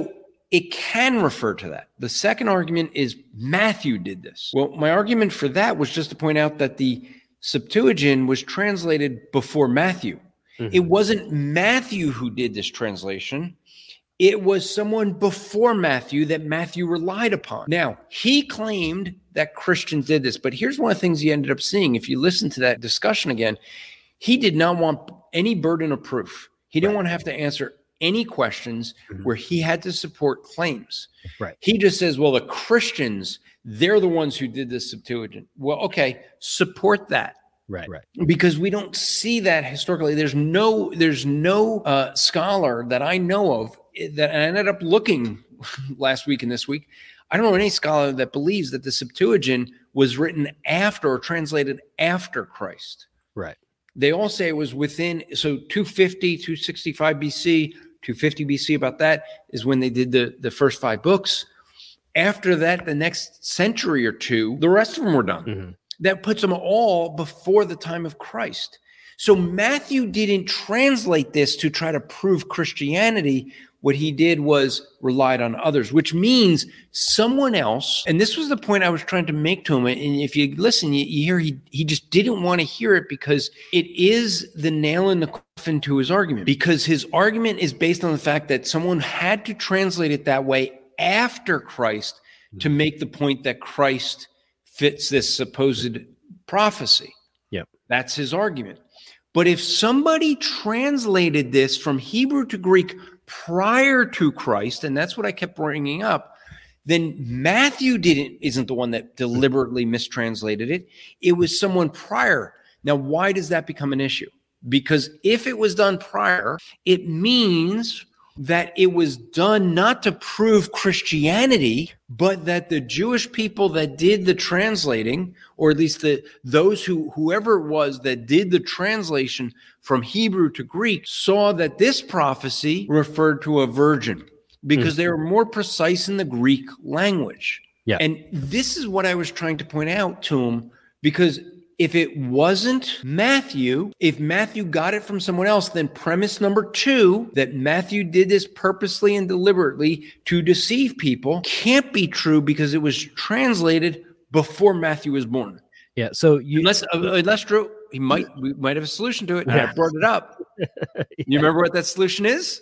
it can refer to that. The second argument is Matthew did this. Well, my argument for that was just to point out that the Septuagint was translated before Matthew. Mm-hmm. It wasn't Matthew who did this translation. It was someone before Matthew that Matthew relied upon. Now, he claimed that Christians did this, but here's one of the things he ended up seeing. If you listen to that discussion again, he did not want any burden of proof. He didn't right. want to have to answer any questions mm-hmm. where he had to support claims. Right. He just says, well, the Christians, they're the ones who did the Septuagint. Well, okay, support that. Right, right. Because we don't see that historically. There's no, there's no uh, scholar that I know of that I ended up looking last week and this week. I don't know any scholar that believes that the Septuagint was written after or translated after Christ. Right. They all say it was within, so two fifty, two sixty-five B C, two fifty B C, about that is when they did the, the first five books. After that, the next century or two, the rest of them were done. Mm-hmm. That puts them all before the time of Christ. So Matthew didn't translate this to try to prove Christianity. What he did was relied on others, which means someone else, and this was the point I was trying to make to him, and if you listen, you, you hear he, he just didn't want to hear it because it is the nail in the coffin to his argument, because his argument is based on the fact that someone had to translate it that way after Christ to make the point that Christ fits this supposed prophecy. Yep. That's his argument. But if somebody translated this from Hebrew to Greek prior to Christ, and that's what I kept bringing up, then Matthew didn't isn't the one that deliberately mistranslated it. It was someone prior. Now, why does that become an issue? Because if it was done prior, it means that it was done not to prove Christianity, but that the Jewish people that did the translating, or at least the those who whoever it was that did the translation from Hebrew to Greek, saw that this prophecy referred to a virgin because mm-hmm. they were more precise in the Greek language. Yeah. And this is what I was trying to point out to him, because if it wasn't Matthew, if Matthew got it from someone else, then premise number two, that Matthew did this purposely and deliberately to deceive people, can't be true because it was translated before Matthew was born. Yeah. So you, unless, unless Drew, he might, we might have a solution to it. And I brought it up. yeah. You remember what that solution is?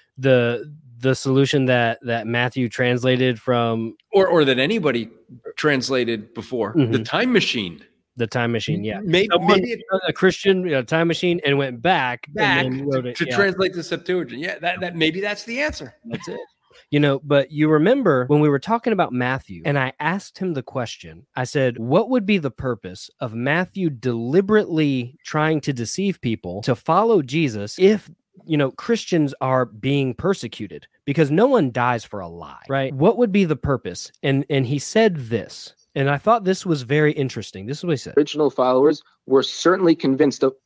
The the solution that that Matthew translated from, or or that anybody translated before, mm-hmm. the time machine. The time machine, yeah. Maybe, Someone, maybe a Christian you know, time machine and went back, back and then wrote to, it, to yeah. translate the Septuagint. Yeah, that, that maybe that's the answer. That's it. You know, but you remember when we were talking about Matthew and I asked him the question, I said, what would be the purpose of Matthew deliberately trying to deceive people to follow Jesus if, you know, Christians are being persecuted? Because no one dies for a lie, right? What would be the purpose? And and he said this. And I thought this was very interesting. This is what he said. Original followers were certainly convinced of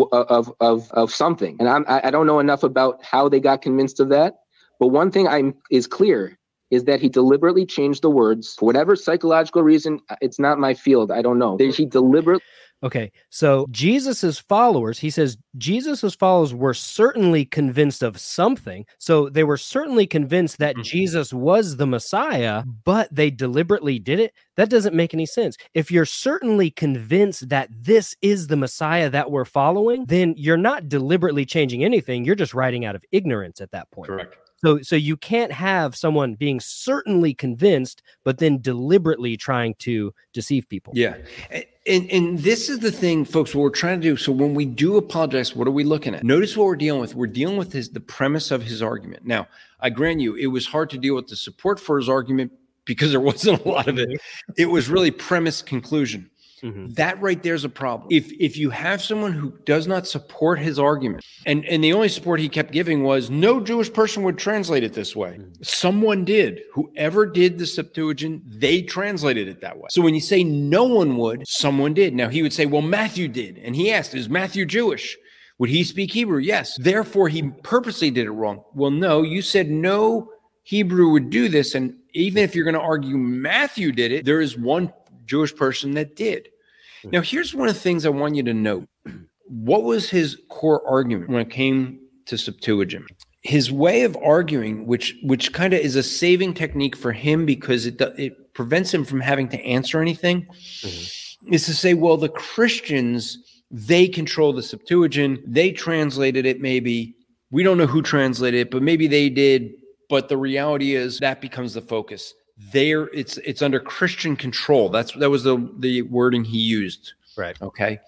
of of, of something. And I'm, I don't know enough about how they got convinced of that. But one thing I'm is clear is that he deliberately changed the words for whatever psychological reason. It's not my field. I don't know. He deliberately. Okay, so Jesus's followers, he says Jesus's followers were certainly convinced of something. So they were certainly convinced that mm-hmm. Jesus was the Messiah, but they deliberately did it. That doesn't make any sense. If you're certainly convinced that this is the Messiah that we're following, then you're not deliberately changing anything. You're just writing out of ignorance at that point. Correct. So, so you can't have someone being certainly convinced, but then deliberately trying to deceive people. Yeah. And, and this is the thing, folks, what we're trying to do. So when we do apologize, what are we looking at? Notice what we're dealing with. We're dealing with his, the premise of his argument. Now, I grant you, it was hard to deal with the support for his argument because there wasn't a lot of it. It was really premise conclusion. Mm-hmm. That right there is a problem. If if you have someone who does not support his argument, and, and the only support he kept giving was no Jewish person would translate it this way. Mm-hmm. Someone did. Whoever did the Septuagint, they translated it that way. So when you say no one would, someone did. Now he would say, well, Matthew did. And he asked, is Matthew Jewish? Would he speak Hebrew? Yes. Therefore, he purposely did it wrong. Well, no, you said no Hebrew would do this. And even if you're going to argue Matthew did it, there is one Jewish person that did. Now, here's one of the things I want you to note. What was his core argument when it came to Septuagint? his way of arguing, which which kind of is a saving technique for him because it it prevents him from having to answer anything, mm-hmm. is to say, well, the Christians, they control the Septuagint, they translated it maybe. We don't know who translated it, but maybe they did. But the reality is that becomes the focus. There, it's it's under Christian control. That's that was the the wording he used. Right. Okay.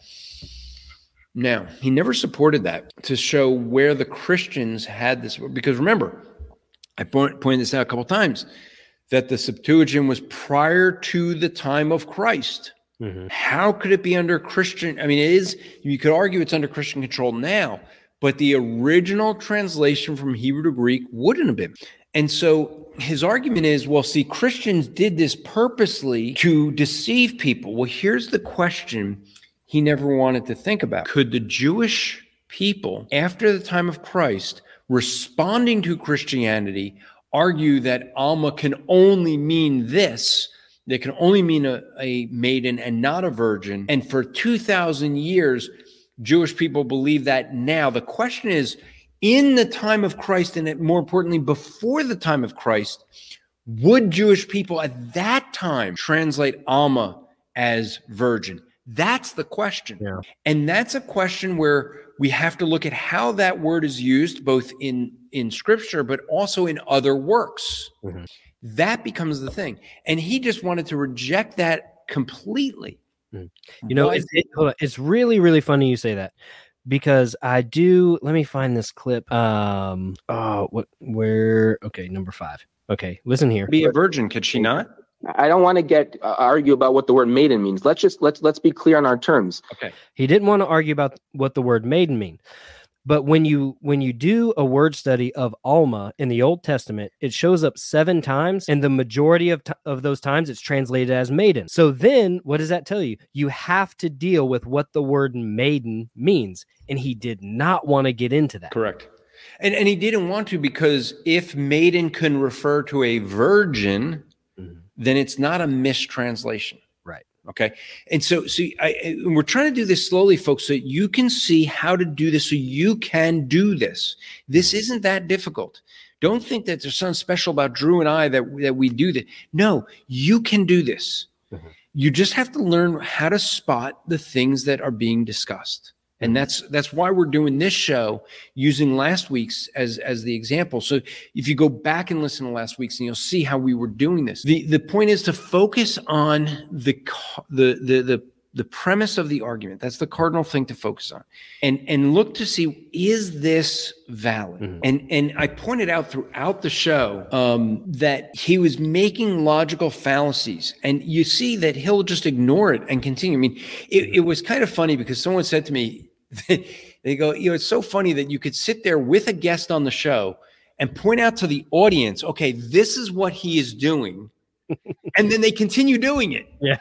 Now, he never supported that to show where the Christians had this, because remember, I point, pointed this out a couple times, that the Septuagint was prior to the time of Christ. Mm-hmm. How could it be under Christian? I mean, it is, you could argue it's under Christian control now, but the original translation from Hebrew to Greek wouldn't have been. And so his argument is, well, see, Christians did this purposely to deceive people. Well, here's the question he never wanted to think about. Could the Jewish people, after the time of Christ, responding to Christianity, argue that Alma can only mean this? They can only mean a, a maiden and not a virgin. And for two thousand years, Jewish people believe that now. The question is, in the time of Christ, and more importantly, before the time of Christ, would Jewish people at that time translate Alma as virgin? That's the question. Yeah. And that's a question where we have to look at how that word is used, both in, in scripture, but also in other works. Mm-hmm. That becomes the thing. And he just wanted to reject that completely. Mm-hmm. You know, it's, it, hold on. It's really, really funny you say that, because I do, let me find this clip. Um, oh, what, where, okay, number five. Okay, listen here. Be a virgin, could she not? I don't want to get uh, argue about what the word maiden means. Let's just let's let's be clear on our terms. Okay. He didn't want to argue about what the word maiden mean. But when you when you do a word study of Alma in the Old Testament, it shows up seven times, and the majority of t- of those times it's translated as maiden. So then what does that tell you? You have to deal with what the word maiden means, and he did not want to get into that. Correct. And and he didn't want to, because if maiden can refer to a virgin, mm-hmm. then it's not a mistranslation. Right. Okay. And so, see, I, I, we're trying to do this slowly, folks, so you can see how to do this, so you can do this. This isn't that difficult. Don't think that there's something special about Drew and I that, that we do that. No, you can do this. Mm-hmm. You just have to learn how to spot the things that are being discussed. And that's that's why we're doing this show using last week's as, as the example. So if you go back and listen to last week's, and you'll see how we were doing this. The the point is to focus on the the the the, the premise of the argument. That's the cardinal thing to focus on. And and look to see, is this valid? Mm-hmm. And and I pointed out throughout the show um, that he was making logical fallacies. And you see that he'll just ignore it and continue. I mean, it, it was kind of funny, because someone said to me, they go, you know, it's so funny that you could sit there with a guest on the show and point out to the audience, okay, this is what he is doing. And then they continue doing it. Yeah.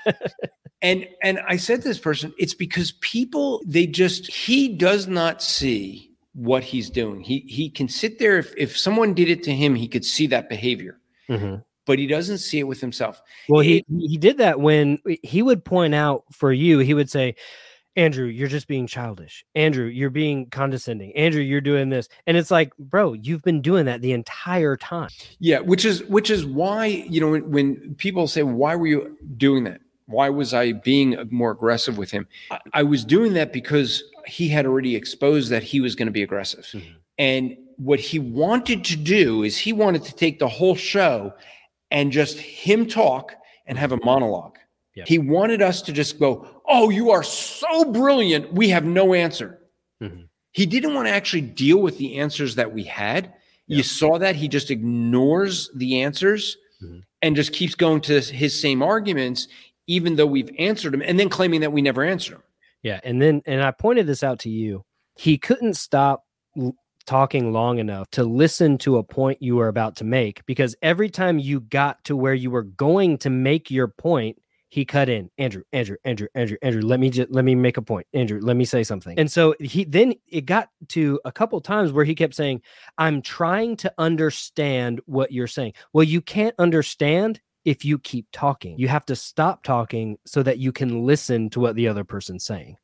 and and I said to this person, it's because people, they just, he does not see what he's doing. He he can sit there. If, if someone did it to him, he could see that behavior. Mm-hmm. But he doesn't see it with himself. Well, he, he did that when he would point out for you, he would say, Andrew, you're just being childish. Andrew, you're being condescending. Andrew, you're doing this. And it's like, bro, you've been doing that the entire time. Yeah, which is which is why, you know, when, when people say, why were you doing that? Why was I being more aggressive with him? I, I was doing that because he had already exposed that he was going to be aggressive. Mm-hmm. And what he wanted to do is he wanted to take the whole show and just him talk and have a monologue. Yep. He wanted us to just go, oh, you are so brilliant, we have no answer. Mm-hmm. He didn't want to actually deal with the answers that we had. Yep. You saw that he just ignores the answers mm-hmm. and just keeps going to his same arguments, even though we've answered them, and then claiming that we never answered them. Yeah, and then, and I pointed this out to you. He couldn't stop l- talking long enough to listen to a point you were about to make, because every time you got to where you were going to make your point, he cut in, Andrew, Andrew, Andrew, Andrew, Andrew, let me just, let me make a point. Andrew, let me say something. And so he, then it got to a couple times where he kept saying, I'm trying to understand what you're saying. Well, you can't understand if you keep talking. You have to stop talking so that you can listen to what the other person's saying.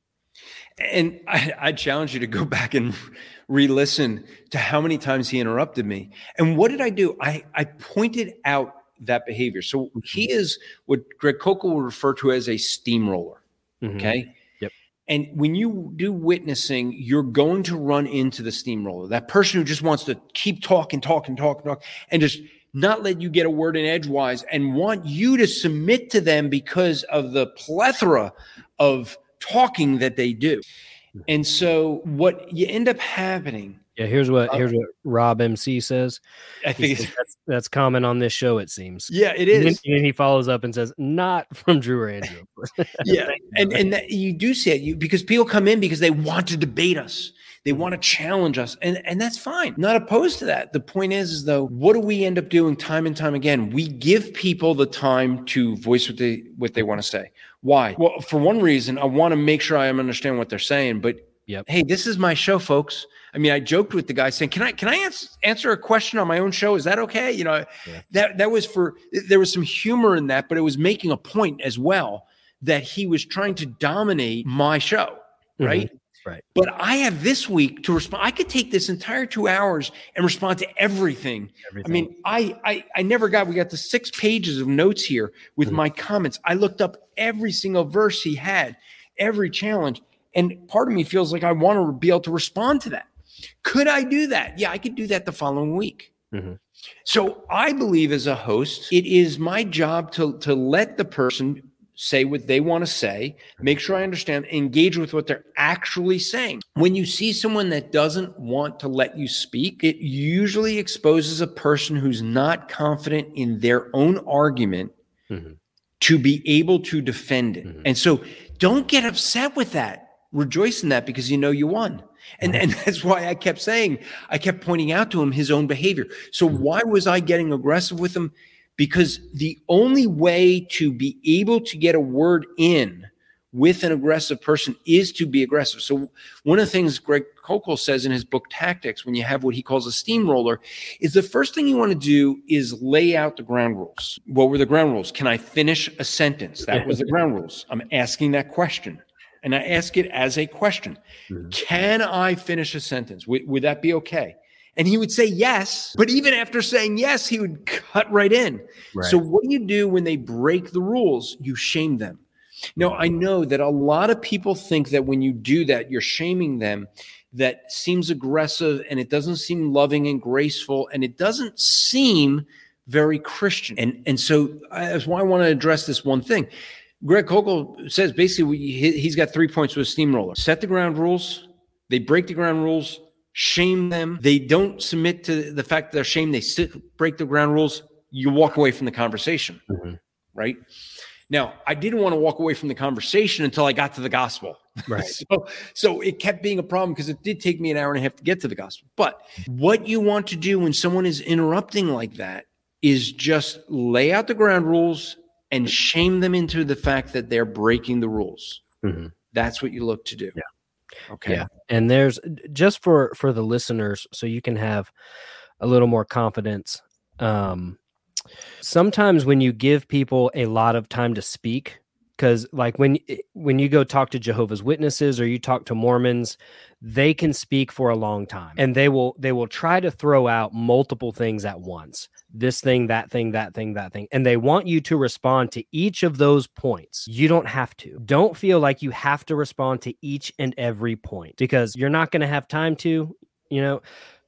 And I, I challenge you to go back and re-listen to how many times he interrupted me. And what did I do? I, I pointed out that behavior. So he is what Greg Koukl will refer to as a steamroller. Mm-hmm. Okay. Yep. And when you do witnessing, you're going to run into the steamroller, that person who just wants to keep talking, talking, talking, talking, and just not let you get a word in edgewise and want you to submit to them because of the plethora of talking that they do. And so what you end up happening. Yeah, here's what here's what Rob M C says. I think says, that's, that's common on this show, it seems. Yeah, it is. And then, and then he follows up and says, "Not from Drew or Andrew." Yeah, and and that, you do see it you, because people come in because they want to debate us, they want to challenge us, and and that's fine. Not opposed to that. The point is, is though, what do we end up doing time and time again? We give people the time to voice what they what they want to say. Why? Well, for one reason, I want to make sure I understand what they're saying, but. Yep. Hey, this is my show, folks. I mean, I joked with the guy saying, "Can I can I answer, answer a question on my own show? Is that okay?" You know, yeah. that that was for there was some humor in that, but it was making a point as well that he was trying to dominate my show, right? Mm-hmm. Right. But I have this week to respond. I could take this entire two hours and respond to everything. everything. I mean, I, I I never got. We got the six pages of notes here with mm-hmm. my comments. I looked up every single verse he had, every challenge. And part of me feels like I want to be able to respond to that. Could I do that? Yeah, I could do that the following week. Mm-hmm. So I believe as a host, it is my job to, to let the person say what they want to say, make sure I understand, engage with what they're actually saying. When you see someone that doesn't want to let you speak, it usually exposes a person who's not confident in their own argument mm-hmm. to be able to defend it. Mm-hmm. And so don't get upset with that. Rejoice in that because you know you won. And, and that's why I kept saying, I kept pointing out to him his own behavior. So why was I getting aggressive with him? Because the only way to be able to get a word in with an aggressive person is to be aggressive. So one of the things Greg Koukl says in his book Tactics, when you have what he calls a steamroller, is the first thing you want to do is lay out the ground rules. What were the ground rules? Can I finish a sentence? That was the ground rules. I'm asking that question. And I ask it as a question. Mm-hmm. Can I finish a sentence? W- would that be okay? And he would say yes. But even after saying yes, he would cut right in. Right. So what do you do when they break the rules? You shame them. Now, I know that a lot of people think that when you do that, you're shaming them. That seems aggressive and it doesn't seem loving and graceful and it doesn't seem very Christian. And, and so that's why I want to address this one thing. Greg Koukl says basically he's got three points with a steamroller. Set the ground rules. They break the ground rules. Shame them. They don't submit to the fact that they're shamed. They sit, break the ground rules. You walk away from the conversation, mm-hmm. right? Now, I didn't want to walk away from the conversation until I got to the gospel. Right. so, so it kept being a problem because it did take me an hour and a half to get to the gospel. But what you want to do when someone is interrupting like that is just lay out the ground rules and shame them into the fact that they're breaking the rules. Mm-hmm. That's what you look to do. Yeah. Okay. Yeah. And there's just for, for the listeners, so you can have a little more confidence. Um, sometimes when you give people a lot of time to speak, because like when, when you go talk to Jehovah's Witnesses or you talk to Mormons, they can speak for a long time and they will, they will try to throw out multiple things at once. This thing, that thing, that thing, that thing. And they want you to respond to each of those points. You don't have to. Don't feel like you have to respond to each and every point because you're not going to have time to, you know.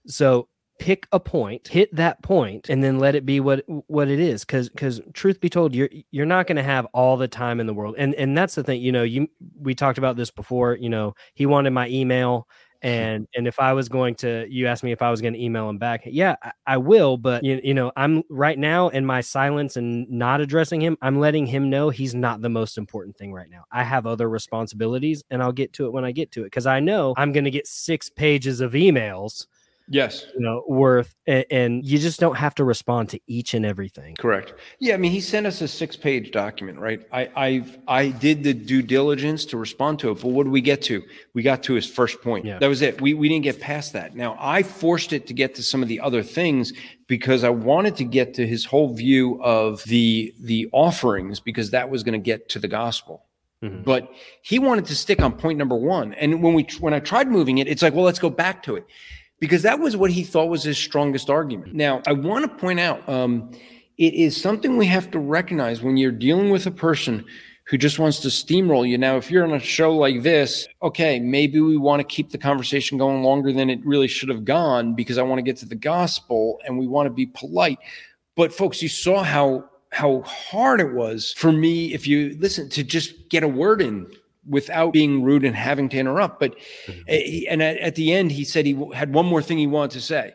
So pick a point, hit that point, and then let it be what what it is. Because because truth be told, you're you're not going to have all the time in the world. And and that's the thing. You know, you we talked about this before. You know, he wanted my email. And and if I was going to, you asked me if I was going to email him back. Yeah, I, I will. But, you, you know, I'm right now in my silence and not addressing him. I'm letting him know he's not the most important thing right now. I have other responsibilities and I'll get to it when I get to it. Because I know I'm going to get six pages of emails. Yes. You know, worth, and, and you just don't have to respond to each and everything. Correct. Yeah. I mean, he sent us a six page document, right? I, I've, I did the due diligence to respond to it, but what did we get to? We got to his first point. Yeah. That was it. We, we didn't get past that. Now I forced it to get to some of the other things because I wanted to get to his whole view of the, the offerings, because that was going to get to the gospel. Mm-hmm. But he wanted to stick on point number one. And when we when I tried moving it, it's like, well, let's go back to it. Because that was what he thought was his strongest argument. Now, I want to point out, um, it is something we have to recognize when you're dealing with a person who just wants to steamroll you. Now, if you're on a show like this, okay, maybe we want to keep the conversation going longer than it really should have gone because I want to get to the gospel and we want to be polite. But folks, you saw how how hard it was for me, if you listen, to just get a word in without being rude and having to interrupt. But mm-hmm. he, and at, at the end, he said he had one more thing he wanted to say.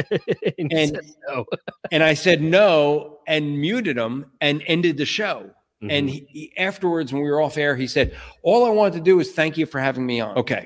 and and, no. and I said no and muted him and ended the show. Mm-hmm. And he, he, afterwards, when we were off air, he said, all I wanted to do is thank you for having me on. Okay.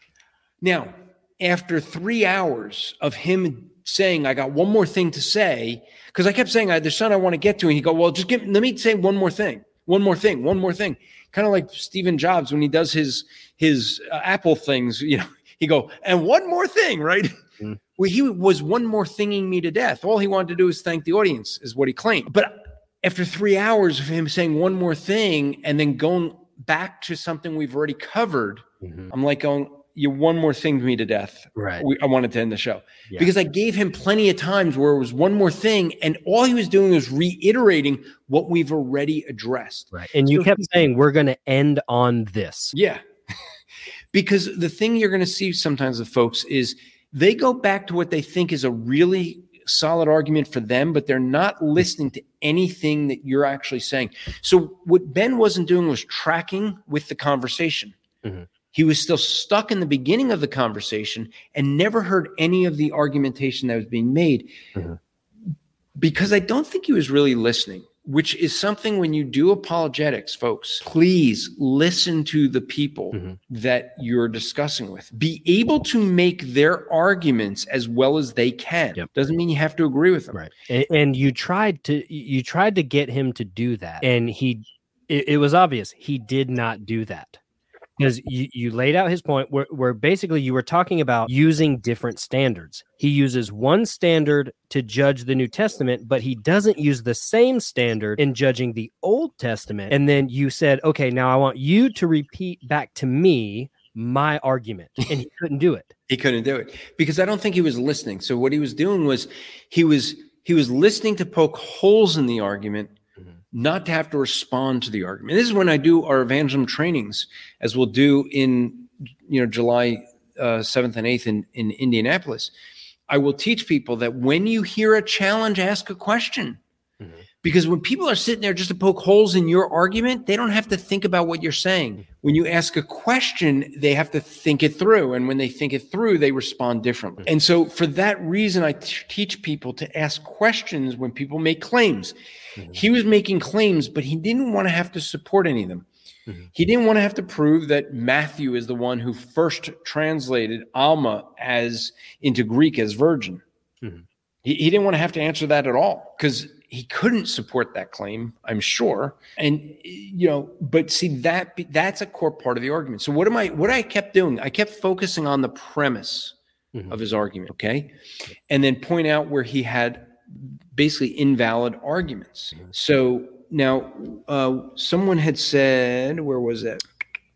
Now, after three hours of him saying, I got one more thing to say, because I kept saying, there's something I want to get to. And he go, well, just give, let me say one more thing, one more thing, one more thing. Kind of like Stephen Jobs when he does his his uh, Apple things, you know, he go, and one more thing, right? Mm-hmm. Well, he was one more thinging me to death. All he wanted to do is thank the audience, is what he claimed. But after three hours of him saying one more thing and then going back to something we've already covered, mm-hmm. I'm like going, you one more thing to me to death. Right. We, I wanted to end the show yeah. because I gave him plenty of times where it was one more thing. And all he was doing was reiterating what we've already addressed. Right. And you so kept saying, we're going to end on this. Yeah. Because the thing you're going to see sometimes with folks is they go back to what they think is a really solid argument for them, but they're not listening to anything that you're actually saying. So what Ben wasn't doing was tracking with the conversation. Mm-hmm. He was still stuck in the beginning of the conversation and never heard any of the argumentation that was being made mm-hmm. because I don't think he was really listening, which is something when you do apologetics, folks, please listen to the people mm-hmm. that you're discussing with. Be able to make their arguments as well as they can. Yep. Doesn't mean you have to agree with them. Right. And, and you tried to you tried to get him to do that. And he it, it was obvious he did not do that. Because you, you laid out his point where, where basically you were talking about using different standards. He uses one standard to judge the New Testament, but he doesn't use the same standard in judging the Old Testament. And then you said, okay, now I want you to repeat back to me my argument. And he couldn't do it. He couldn't do it because I don't think he was listening. So what he was doing was he was he was listening to poke holes in the argument, not to have to respond to the argument. This is when I do our evangelism trainings, as we'll do in you know July uh, seventh and eighth in, in Indianapolis. I will teach people that when you hear a challenge, ask a question. Mm-hmm. Because when people are sitting there just to poke holes in your argument, they don't have to think about what you're saying. When you ask a question, they have to think it through. And when they think it through, they respond differently. And so for that reason, I t- teach people to ask questions when people make claims. Mm-hmm. He was making claims, but he didn't want to have to support any of them. Mm-hmm. He didn't want to have to prove that Matthew is the one who first translated Alma as into Greek as virgin. Mm-hmm. He, he didn't want to have to answer that at all because he couldn't support that claim, I'm sure. And, you know, but see, that that's a core part of the argument. So what am I, what I kept doing, I kept focusing on the premise mm-hmm. of his argument, okay? And then point out where he had basically invalid arguments. Mm-hmm. So now uh, someone had said, where was that?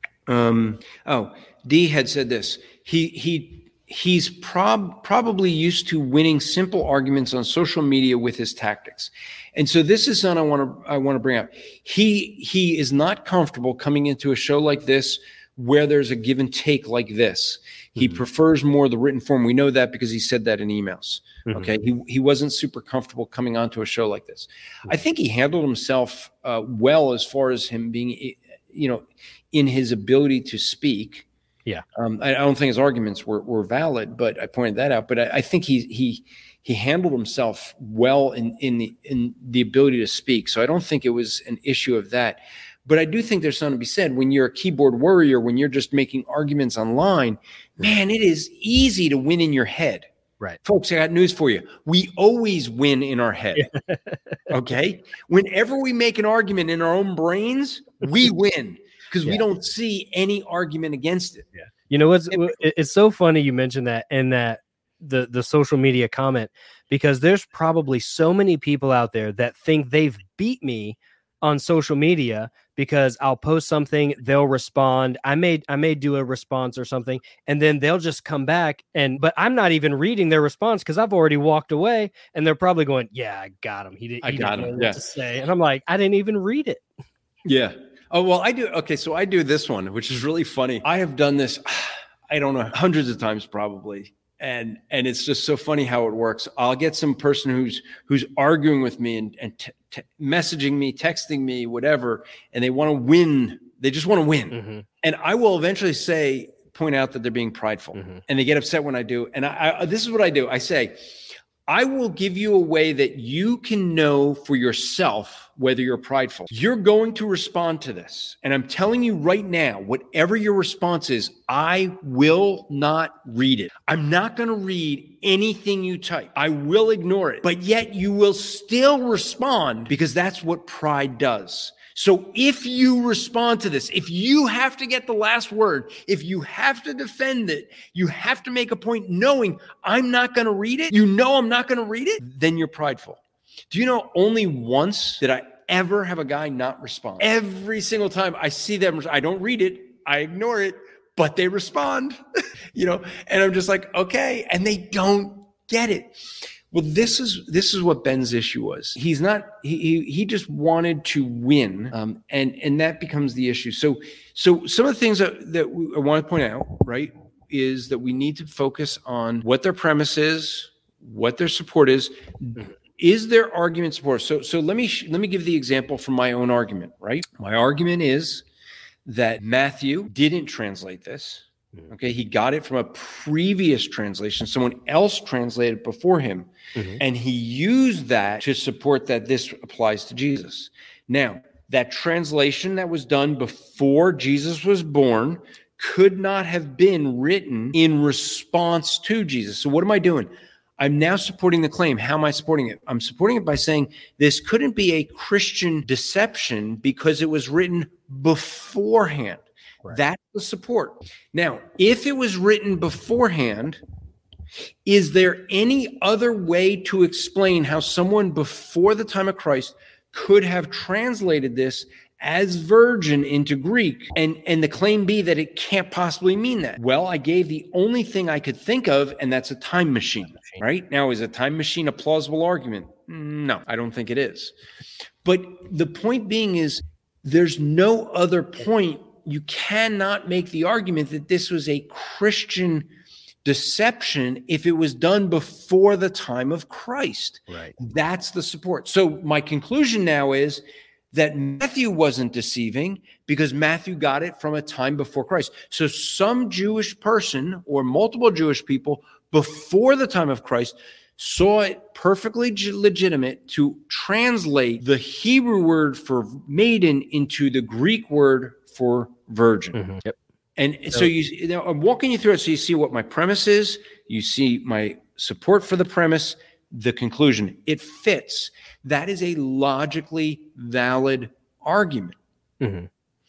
Um, oh, D had said this. He, he, He's prob- probably used to winning simple arguments on social media with his tactics. And so this is something I want to I want to bring up. He he is not comfortable coming into a show like this where there's a give and take like this. He mm-hmm. prefers more the written form. We know that because he said that in emails. Mm-hmm. Okay. He he wasn't super comfortable coming onto a show like this. Mm-hmm. I think he handled himself uh, well as far as him being, you know, in his ability to speak. Yeah, um, I, I don't think his arguments were, were valid, but I pointed that out. But I, I think he he he handled himself well in in the in the ability to speak. So I don't think it was an issue of that. But I do think there's something to be said when you're a keyboard warrior, when you're just making arguments online. Man, it is easy to win in your head. Right, folks. I got news for you. We always win in our head. Okay, whenever we make an argument in our own brains, we win. Because yeah. we don't see any argument against it. Yeah, you know what's it's so funny you mentioned that and that the the social media comment because there's probably so many people out there that think they've beat me on social media because I'll post something, they'll respond. I may I may do a response or something, and then they'll just come back and but I'm not even reading their response because I've already walked away, and they're probably going, "Yeah, I got him. He, did, he I got didn't know him. what Yeah. to say," and I'm like, "I didn't even read it." Yeah. Oh, well, I do. Okay. So I do this one, which is really funny. I have done this, I don't know, hundreds of times probably. And, and it's just so funny how it works. I'll get some person who's, who's arguing with me and, and t- t- messaging me, texting me, whatever, and they want to win. They just want to win. Mm-hmm. And I will eventually say, point out that they're being prideful, mm-hmm. and they get upset when I do. And I, I, this is what I do. I say, I will give you a way that you can know for yourself whether you're prideful. You're going to respond to this. And I'm telling you right now, whatever your response is, I will not read it. I'm not going to read anything you type. I will ignore it. But yet you will still respond because that's what pride does. So if you respond to this, if you have to get the last word, if you have to defend it, you have to make a point knowing I'm not going to read it, you know I'm not going to read it, then you're prideful. Do you know only once did I ever have a guy not respond? Every single time I see them, I don't read it, I ignore it, but they respond, you know, and I'm just like, okay, and they don't get it. Well, this is this is what Ben's issue was. He's not. He he, he just wanted to win, um, and and that becomes the issue. So so some of the things that that we, I want to point out, right, is that we need to focus on what their premise is, what their support is. Is their argument support? So so let me let me give the example from my own argument. Right, my argument is that Matthew didn't translate this. Okay, he got it from a previous translation. Someone else translated before him, mm-hmm. and he used that to support that this applies to Jesus. Now, that translation that was done before Jesus was born could not have been written in response to Jesus. So what am I doing? I'm now supporting the claim. How am I supporting it? I'm supporting it by saying this couldn't be a Christian deception because it was written beforehand. Right. That's the support. Now, if it was written beforehand, is there any other way to explain how someone before the time of Christ could have translated this as virgin into Greek and, and the claim be that it can't possibly mean that? Well, I gave the only thing I could think of, and that's a time machine, right? Now, is a time machine a plausible argument? No, I don't think it is. But the point being is there's no other point. You cannot make the argument that this was a Christian deception if it was done before the time of Christ. Right. That's the support. So my conclusion now is that Matthew wasn't deceiving because Matthew got it from a time before Christ. So some Jewish person or multiple Jewish people before the time of Christ saw it perfectly legitimate to translate the Hebrew word for maiden into the Greek word for virgin. Mm-hmm. Yep. And so, so you, you know, I'm walking you through it so you see what my premise is, you see my support for the premise, the conclusion. It fits. That is a logically valid argument. Mm-hmm.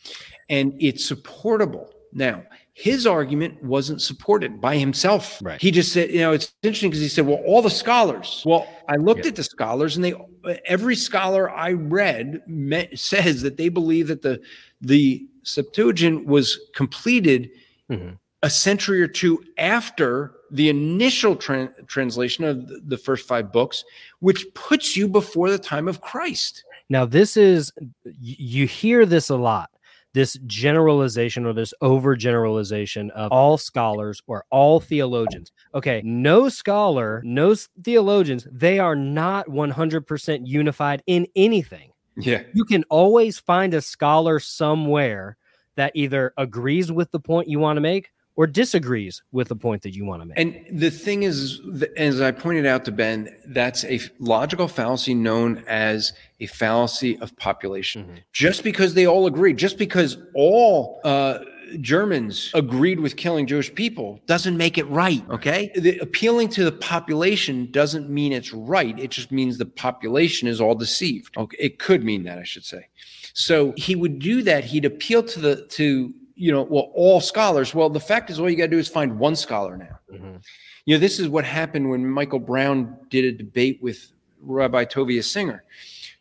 And it's supportable. Now, his argument wasn't supported by himself. Right. He just said, you know, it's interesting because he said, well, all the scholars. Well, I looked yeah. at the scholars, and they every scholar I read met, says that they believe that the the Septuagint was completed mm-hmm. a century or two after the initial tra- translation of the, the first five books, which puts you before the time of Christ. Now, this is, you hear this a lot, this generalization or this overgeneralization of all scholars or all theologians. Okay, no scholar, no theologians, they are not one hundred percent unified in anything. Yeah. You can always find a scholar somewhere that either agrees with the point you want to make or disagrees with the point that you want to make. And the thing is, as I pointed out to Ben, that's a logical fallacy known as a fallacy of population. Mm-hmm. Just because they all agree, just because all uh, Germans agreed with killing Jewish people doesn't make it right, okay? The, appealing to the population doesn't mean it's right. It just means the population is all deceived. Okay, it could mean that, I should say. So he would do that. He'd appeal to the, to, you know, well, all scholars. Well, the fact is all you got to do is find one scholar now. Mm-hmm. You know, this is what happened when Michael Brown did a debate with Rabbi Tovia Singer.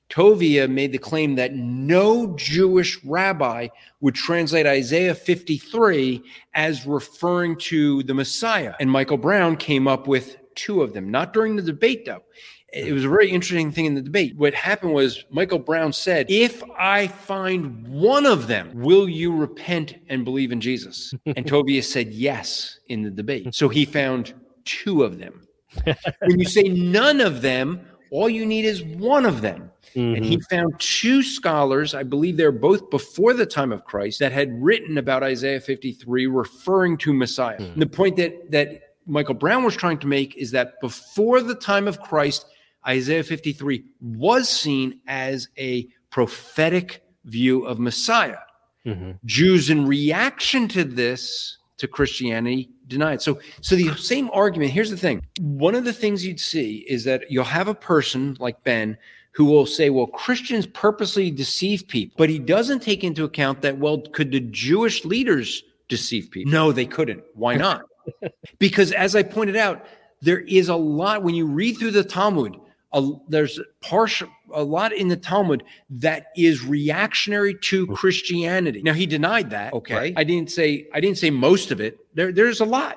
Tovia made the claim that no Jewish rabbi would translate Isaiah fifty-three as referring to the Messiah. And Michael Brown came up with two of them, not during the debate, though. It was a very interesting thing in the debate. What happened was Michael Brown said, if I find one of them, will you repent and believe in Jesus? And Tovia said yes in the debate. So he found two of them. When you say none of them, all you need is one of them. Mm-hmm. And he found two scholars, I believe they're both before the time of Christ, that had written about Isaiah fifty-three referring to Messiah. Mm-hmm. And the point that, that Michael Brown was trying to make is that before the time of Christ, Isaiah fifty-three was seen as a prophetic view of Messiah. Mm-hmm. Jews, in reaction to this, to Christianity, denied. So, so the same argument, here's the thing. One of the things you'd see is that you'll have a person like Ben who will say, well, Christians purposely deceive people, but he doesn't take into account that, well, could the Jewish leaders deceive people? No, they couldn't. Why not? Because as I pointed out, there is a lot, when you read through the Talmud, a, there's partial, a lot in the Talmud that is reactionary to Christianity. Now, he denied that. Okay. Right. I didn't say, I didn't say most of it. There, there's a lot.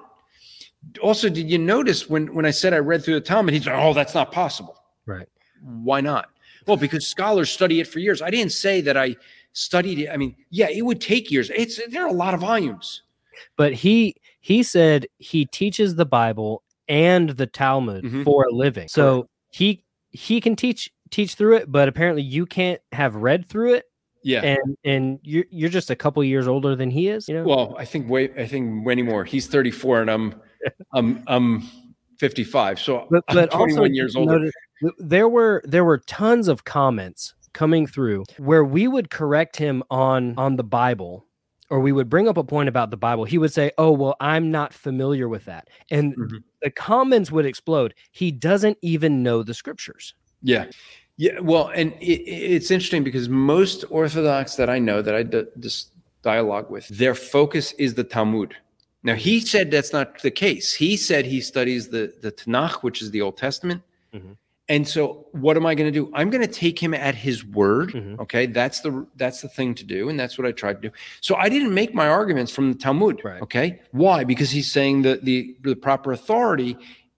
Also, did you notice when, when I said I read through the Talmud, he's like, oh, that's not possible. Right. Why not? Well, because scholars study it for years. I didn't say that I studied it. I mean, yeah, it would take years. It's, there are a lot of volumes. But he, he said he teaches the Bible and the Talmud mm-hmm. for a living. So he, he can teach, teach through it, but apparently you can't have read through it. Yeah. And, and you're, you're just a couple years older than he is, you know? Well, I think way, I think many more. He's thirty-four and I'm, I'm, I'm fifty-five. So but, but I'm twenty-one also, years older. Notice, there were, there were tons of comments coming through where we would correct him on, on the Bible, or we would bring up a point about the Bible. He would say, oh, well, I'm not familiar with that. And mm-hmm. the comments would explode. He doesn't even know the scriptures. Yeah. Yeah. Well, and it, it's interesting because most Orthodox that I know that I d- just dialogue with, their focus is the Talmud. Now, he said that's not the case. He said he studies the, the Tanakh, which is the Old Testament. Mm-hmm. And so what am I going to do? I'm going to take him at his word. Mm-hmm. Okay. That's the, that's the thing to do. And that's what I tried to do. So I didn't make my arguments from the Talmud. Right. Okay. Why? Because he's saying that the, the proper authority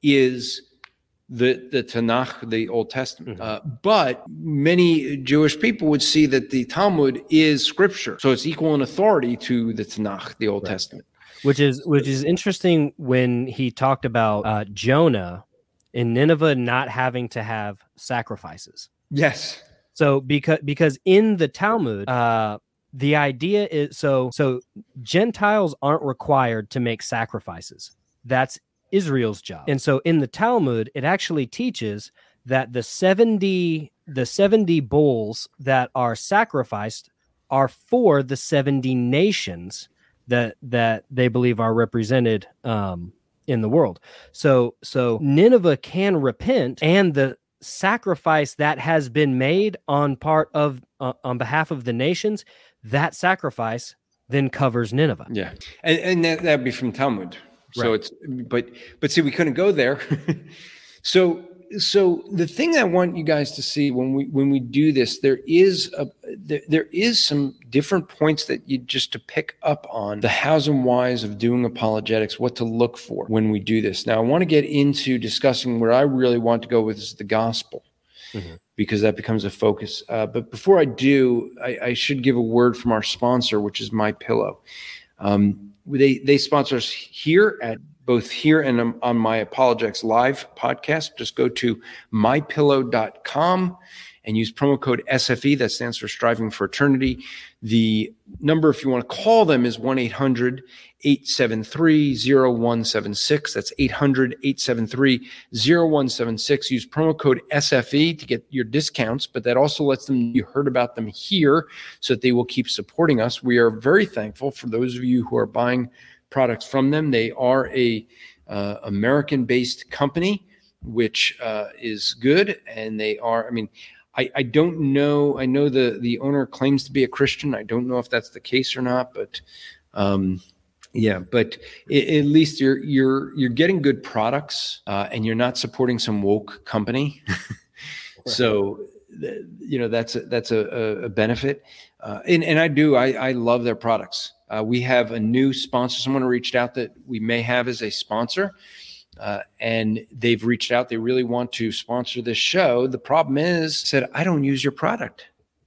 is the, the Tanakh, the Old Testament. Mm-hmm. Uh, but many Jewish people would see that the Talmud is scripture. So it's equal in authority to the Tanakh, the Old right. Testament. Which is, which is interesting when he talked about uh, Jonah in Nineveh not having to have sacrifices. Yes. So because because in the Talmud, uh, the idea is so so Gentiles aren't required to make sacrifices. That's Israel's job. And so in the Talmud, it actually teaches that the seventy the seventy bulls that are sacrificed are for the seventy nations that that they believe are represented um in the world. So, so Nineveh can repent, and the sacrifice that has been made on part of, uh, on behalf of the nations, that sacrifice then covers Nineveh. Yeah. And, and that, that'd be from Talmud. So right. it's, but, but see, we couldn't go there. so, so the thing I want you guys to see when we, when we do this, there is a, there, there is some different points that you just to pick up on the hows and whys of doing apologetics, what to look for when we do this. Now I want to get into discussing where I really want to go with is the gospel, mm-hmm. because that becomes a focus. Uh, but before I do, I, I should give a word from our sponsor, which is MyPillow. Um, they, they sponsor us here at both here and on, on my Apologetics Live podcast. Just go to my pillow dot com and use promo code S F E. That stands for Striving for Eternity. The number, if you want to call them, is one eight hundred eight seven three zero one seven six. That's eight hundred eight seven three zero one seven six. Use promo code S F E to get your discounts, but that also lets them, you heard about them here, so that they will keep supporting us. We are very thankful for those of you who are buying products from them. They are a uh, American-based company, which uh, is good. And they are, I mean, I, I don't know. I know the, the owner claims to be a Christian. I don't know if that's the case or not, but um, yeah, but it, at least you're, you're, you're getting good products uh, and you're not supporting some woke company. So, th- you know, that's a, that's a, a benefit. Uh, and, and I do, I, I love their products. Uh, we have a new sponsor, someone reached out that we may have as a sponsor. Uh, and they've reached out. They really want to sponsor this show. The problem is, said, I don't use your product.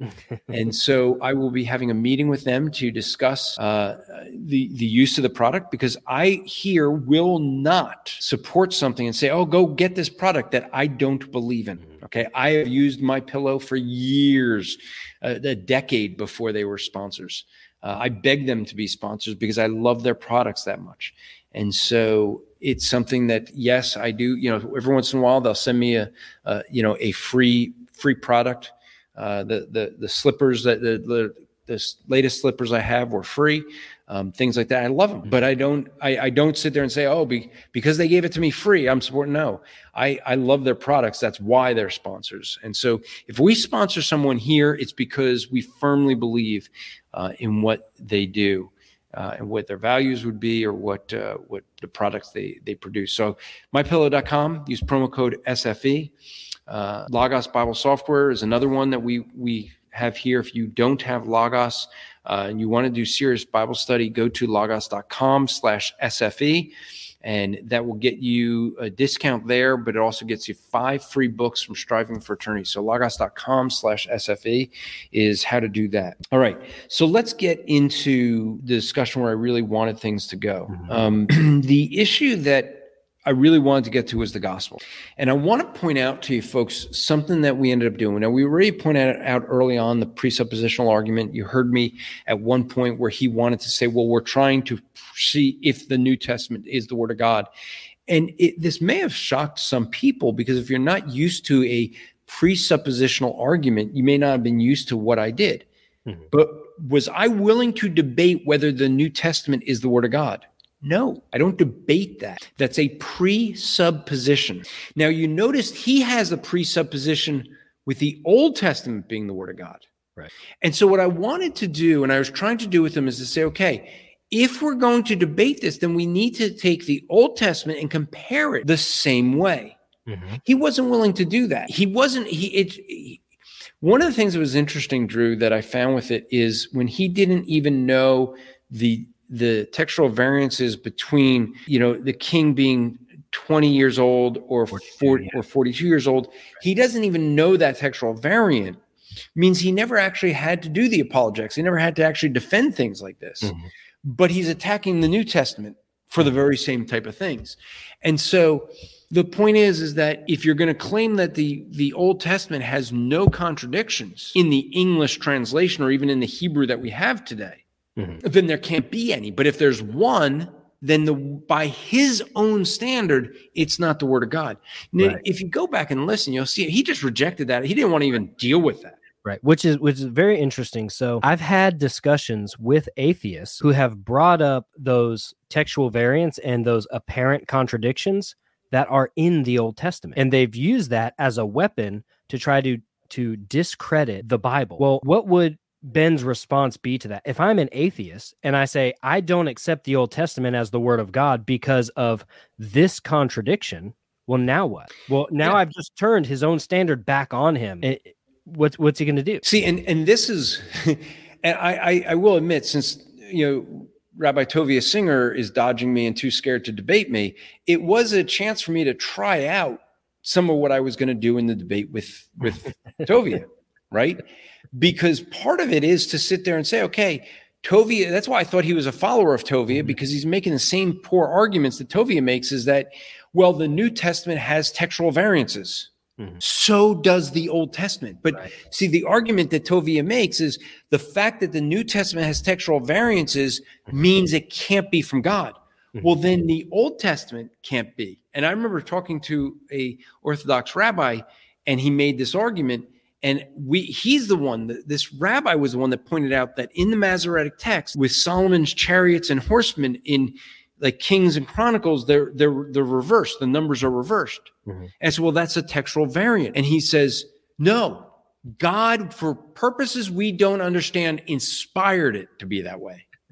And so I will be having a meeting with them to discuss uh, the, the use of the product, because I here will not support something and say, oh, go get this product that I don't believe in. Okay. I have used MyPillow for years, uh, a decade before they were sponsors. Uh, I begged them to be sponsors because I love their products that much. And so it's something that, yes, I do, you know, every once in a while, they'll send me a, uh, you know, a free, free product. Uh, the, the, the slippers that the, the, the latest slippers I have were free, um, things like that. I love them, but I don't, I, I don't sit there and say, oh, be, because they gave it to me free, I'm supporting. No, I, I love their products. That's why they're sponsors. And so if we sponsor someone here, it's because we firmly believe uh, in what they do. Uh, and what their values would be, or what uh, what the products they they produce. So my pillow dot com, use promo code S F E. Uh, Logos Bible Software is another one that we we have here. If you don't have Logos uh, and you want to do serious Bible study, go to logos dot com slash S F E. And that will get you a discount there, but it also gets you five free books from Striving for Eternity. So logos dot com slash S F E is how to do that. All right. So let's get into the discussion where I really wanted things to go. Mm-hmm. Um, the issue that I really wanted to get to was the gospel. And I want to point out to you folks something that we ended up doing. Now, we already pointed out early on the presuppositional argument. You heard me at one point where he wanted to say, well, we're trying to see if the New Testament is the Word of God. And it, this may have shocked some people, because if you're not used to a presuppositional argument, you may not have been used to what I did. Mm-hmm. But was I willing to debate whether the New Testament is the Word of God? No, I don't debate that. That's a presupposition. Now, you noticed he has a presupposition with the Old Testament being the Word of God. Right. And so what I wanted to do, and I was trying to do with him, is to say, okay, if we're going to debate this, then we need to take the Old Testament and compare it the same way. Mm-hmm. He wasn't willing to do that. He wasn't, he, it, he, one of the things that was interesting, Drew, that I found with it is when he didn't even know the the textual variances between, you know, the king being twenty years old or forty yeah. or forty-two years old, he doesn't even know that textual variant. Means he never actually had to do the apologetics. He never had to actually defend things like this. Mm-hmm. But he's attacking the New Testament for the very same type of things. And so the point is, is that if you're going to claim that the, the Old Testament has no contradictions in the English translation or even in the Hebrew that we have today, mm-hmm. then there can't be any. But if there's one, then the by his own standard, it's not the Word of God. Now, right. If you go back and listen, you'll see he just rejected that. He didn't want to even deal with that. Right, which is which is very interesting. So I've had discussions with atheists who have brought up those textual variants and those apparent contradictions that are in the Old Testament, and they've used that as a weapon to try to to discredit the Bible. Well, what would Ben's response be to that? If I'm an atheist and I say, I don't accept the Old Testament as the Word of God because of this contradiction, well, now what? Well, now yeah. I've just turned his own standard back on him. It, what's, what's he going to do? See, and, and this is, and I, I, I will admit, since, you know, Rabbi Tovia Singer is dodging me and too scared to debate me, it was a chance for me to try out some of what I was going to do in the debate with, with Tovia, right? Because part of it is to sit there and say, okay, Tovia, that's why I thought he was a follower of Tovia, because he's making the same poor arguments that Tovia makes, is that, well, the New Testament has textual variances. Mm-hmm. So does the Old Testament. But right. see, the argument that Tovia makes is the fact that the New Testament has textual variances mm-hmm. means it can't be from God. Mm-hmm. Well, then the Old Testament can't be. And I remember talking to a Orthodox rabbi, and he made this argument. And we, he's the one, that, this rabbi was the one that pointed out that in the Masoretic text, with Solomon's chariots and horsemen in like Kings and Chronicles, they're they're they're reversed. The numbers are reversed. Mm-hmm. And so, well, that's a textual variant. And he says, no, God, for purposes we don't understand, inspired it to be that way.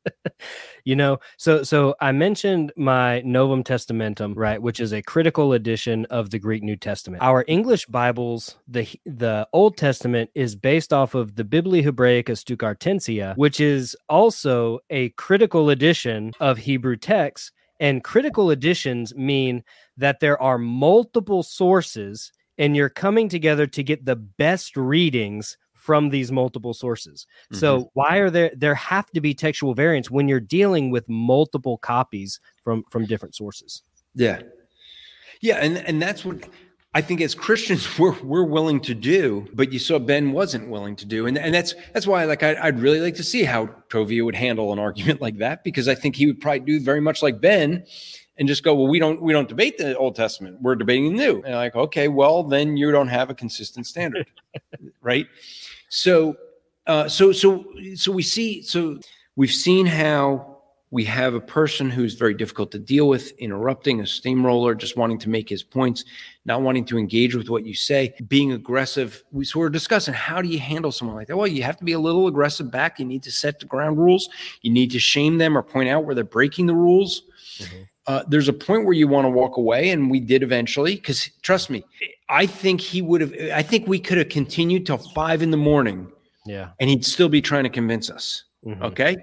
You know, so so I mentioned my Novum Testamentum, right, which is a critical edition of the Greek New Testament. Our English Bibles, the the Old Testament is based off of the Biblia Hebraica Stuttgartensia, which is also a critical edition of Hebrew texts. And critical editions mean that there are multiple sources, and you're coming together to get the best readings from these multiple sources. Mm-hmm. So why are there, there have to be textual variants when you're dealing with multiple copies from, from different sources. Yeah. Yeah. And, and that's what I think as Christians we're, we're willing to do, but you saw Ben wasn't willing to do. And, and that's, that's why like, I, I'd really like to see how Tovia would handle an argument like that, because I think he would probably do very much like Ben and just go, well, we don't, we don't debate the Old Testament. We're debating the New. And like, okay, well, then you don't have a consistent standard. Right. So, uh, so, so, so we see, so we've seen how we have a person who's very difficult to deal with, interrupting, a steamroller, just wanting to make his points, not wanting to engage with what you say, being aggressive. We, so we're discussing, how do you handle someone like that? Well, you have to be a little aggressive back. You need to set the ground rules. You need to shame them or point out where they're breaking the rules. Mm-hmm. Uh, there's a point where you want to walk away, and we did eventually, because trust me, I think he would have, I think we could have continued till five in the morning. Yeah. And he'd still be trying to convince us. Mm-hmm. Okay.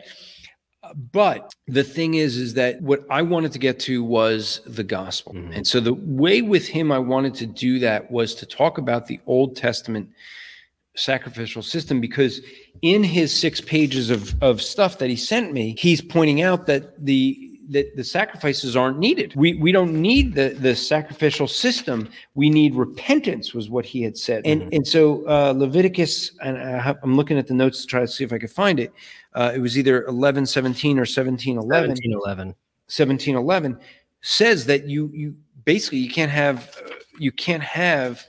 But the thing is, is that what I wanted to get to was the gospel. Mm-hmm. And so the way with him I wanted to do that was to talk about the Old Testament sacrificial system, because in his six pages of, of stuff that he sent me, he's pointing out that the that the sacrifices aren't needed. We we don't need the, the sacrificial system. We need repentance, was what he had said. And mm-hmm. and so uh, Leviticus, and I have, I'm looking at the notes to try to see if I could find it. Uh, it was either eleven seventeen or seventeen eleven. seventeen eleven. seventeen eleven says that you you basically you can't have uh, you can't have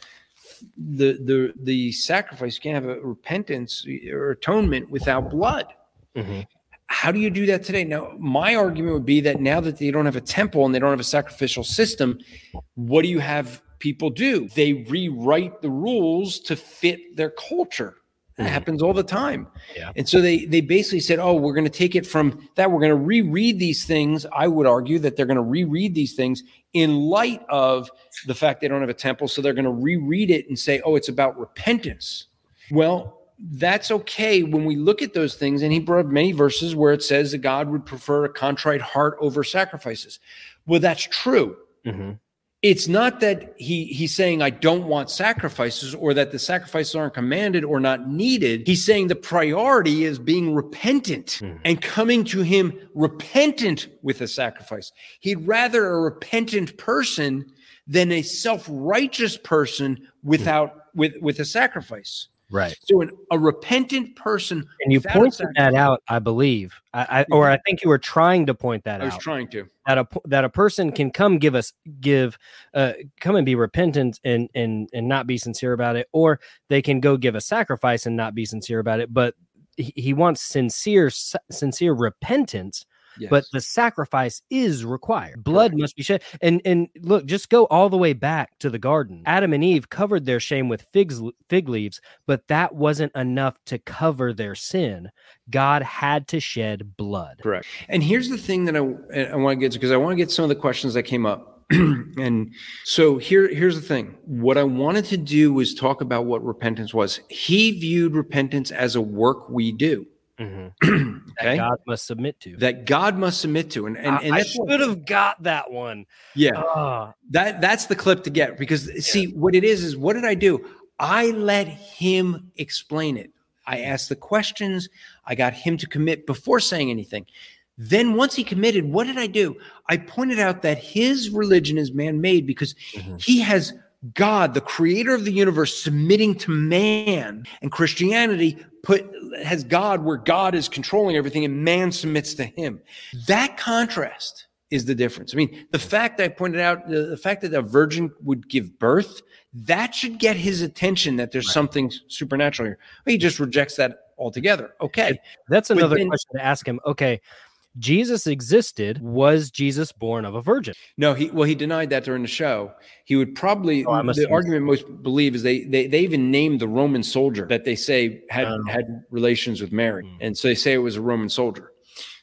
the the the sacrifice. You can't have a repentance or atonement without blood. Mm-hmm. How do you do that today? Now, my argument would be that now that they don't have a temple and they don't have a sacrificial system, what do you have people do? They rewrite the rules to fit their culture. That mm-hmm. happens all the time. Yeah. And so they they basically said, oh, we're going to take it from that. We're going to reread these things. I would argue that they're going to reread these things in light of the fact they don't have a temple. So they're going to reread it and say, oh, it's about repentance. Well, that's okay when we look at those things. And he brought up many verses where it says that God would prefer a contrite heart over sacrifices. Well, that's true. Mm-hmm. It's not that he he's saying I don't want sacrifices, or that the sacrifices aren't commanded or not needed. He's saying the priority is being repentant mm-hmm. and coming to him repentant with a sacrifice. He'd rather a repentant person than a self-righteous person without mm-hmm. with, with a sacrifice. Right. So an, a repentant person. And you pointed that out, I believe, I, I, or I think you were trying to point that out. I was out, trying to. That a that a person can come give us give uh, come and be repentant and and and not be sincere about it, or they can go give a sacrifice and not be sincere about it. But he, he wants sincere sincere repentance. Yes. But the sacrifice is required. Blood Correct. Must be shed. And and look, just go all the way back to the garden. Adam and Eve covered their shame with figs, fig leaves, but that wasn't enough to cover their sin. God had to shed blood. Correct. And here's the thing that I, I want to get to, because I want to get some of the questions that came up. And so here, here's the thing. What I wanted to do was talk about what repentance was. He viewed repentance as a work we do. Mm-hmm. Okay? That God must submit to. That God must submit to. And, and, and I should have got that one. Yeah. Uh. That that's the clip to get, because yeah. see what it is, is what did I do? I let him explain it. I asked the questions. I got him to commit before saying anything. Then once he committed, what did I do? I pointed out that his religion is man-made, because mm-hmm. he has God, the creator of the universe, submitting to man, and Christianity put has God where God is controlling everything and man submits to him. That contrast is the difference. I mean, the fact that I pointed out, the, the fact that a virgin would give birth, that should get his attention, that there's right. something supernatural here. He just rejects that altogether. Okay. That's another then, question to ask him. Okay. Jesus existed. Was Jesus born of a virgin? No, he well, he denied that during the show. He would probably, oh, the argument most believe is they, they they even named the Roman soldier that they say had, um, had relations with Mary. Mm. And so they say it was a Roman soldier.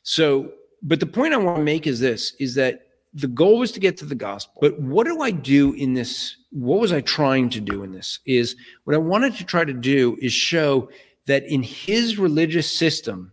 So, but the point I want to make is this, is that the goal was to get to the gospel. But what do I do in this? What was I trying to do in this? Is what I wanted to try to do is show that in his religious system,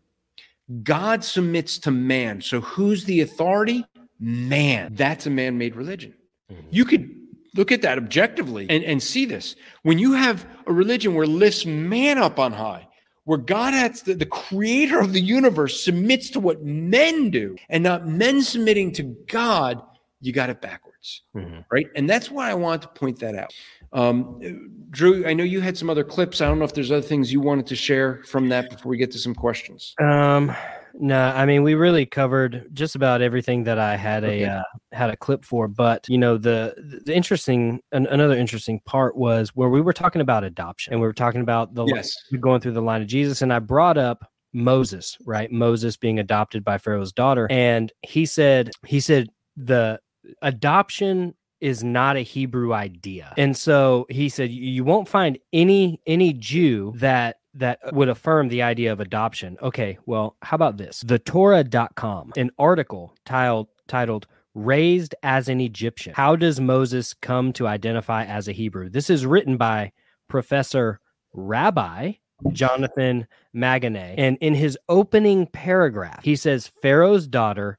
God submits to man. So who's the authority? Man. That's a man-made religion. Mm-hmm. You could look at that objectively and, and see this. When you have a religion where lifts man up on high, where God has the, the creator of the universe submits to what men do and not men submitting to God, you got it backwards, mm-hmm. right? And that's why I wanted to point that out. Um, Drew, I know you had some other clips. I don't know if there's other things you wanted to share from that before we get to some questions. Um, no, I mean, we really covered just about everything that I had a, okay. uh, had a clip for, but you know, the, the interesting, an, another interesting part was where we were talking about adoption and we were talking about the, yes. going through the line of Jesus. And I brought up Moses, right? Moses being adopted by Pharaoh's daughter. And he said, he said the adoption is not a Hebrew idea. And so he said, you won't find any, any Jew that that would affirm the idea of adoption. Okay, well, how about this? The Torah dot com, an article titled, titled Raised as an Egyptian. How does Moses come to identify as a Hebrew? This is written by Professor Rabbi Jonathan Maganay. And in his opening paragraph, he says, Pharaoh's daughter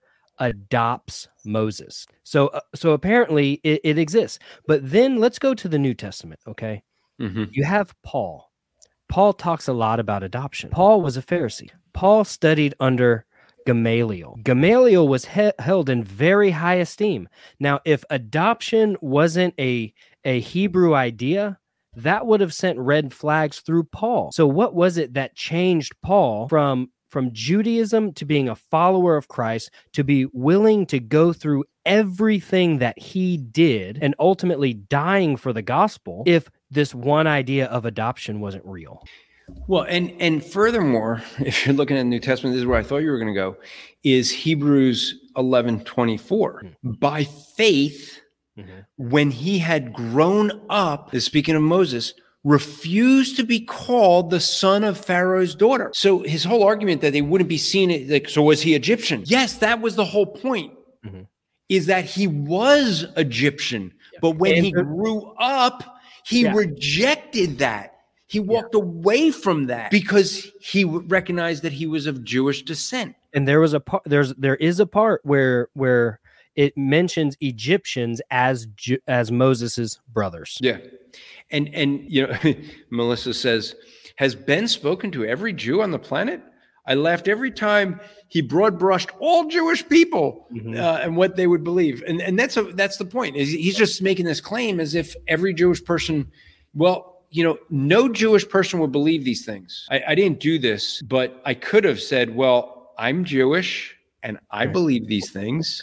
adopts Moses. So, uh, so apparently it, it exists. But then let's go to the New Testament, okay? Mm-hmm. You have Paul. Paul talks a lot about adoption. Paul was a Pharisee. Paul studied under Gamaliel. Gamaliel was he- held in very high esteem. Now, if adoption wasn't a, a Hebrew idea, that would have sent red flags through Paul. So what was it that changed Paul from, from Judaism to being a follower of Christ, to be willing to go through everything that he did and ultimately dying for the gospel if this one idea of adoption wasn't real? Well, and and furthermore, if you're looking at the New Testament, this is where I thought you were going to go, is Hebrews eleven twenty-four. Mm-hmm. By faith, mm-hmm. when he had grown up, speaking of Moses, refused to be called the son of Pharaoh's daughter. So his whole argument that they wouldn't be seen, like, so was he Egyptian? Yes, that was the whole point, mm-hmm. is that he was Egyptian. Yeah. But when and he grew up, he yeah. rejected that. He walked yeah. away from that because he recognized that he was of Jewish descent. And there was a part, there's there is a part where where it mentions Egyptians as as Moses's brothers. Yeah, and and you know, Melissa says, has Ben spoken to every Jew on the planet? I laughed every time he broad brushed all Jewish people mm-hmm. uh, and what they would believe, and and that's a, that's the point. Is he's just making this claim as if every Jewish person, well. You know, no Jewish person would believe these things. I, I didn't do this, but I could have said, well, I'm Jewish and I believe these things.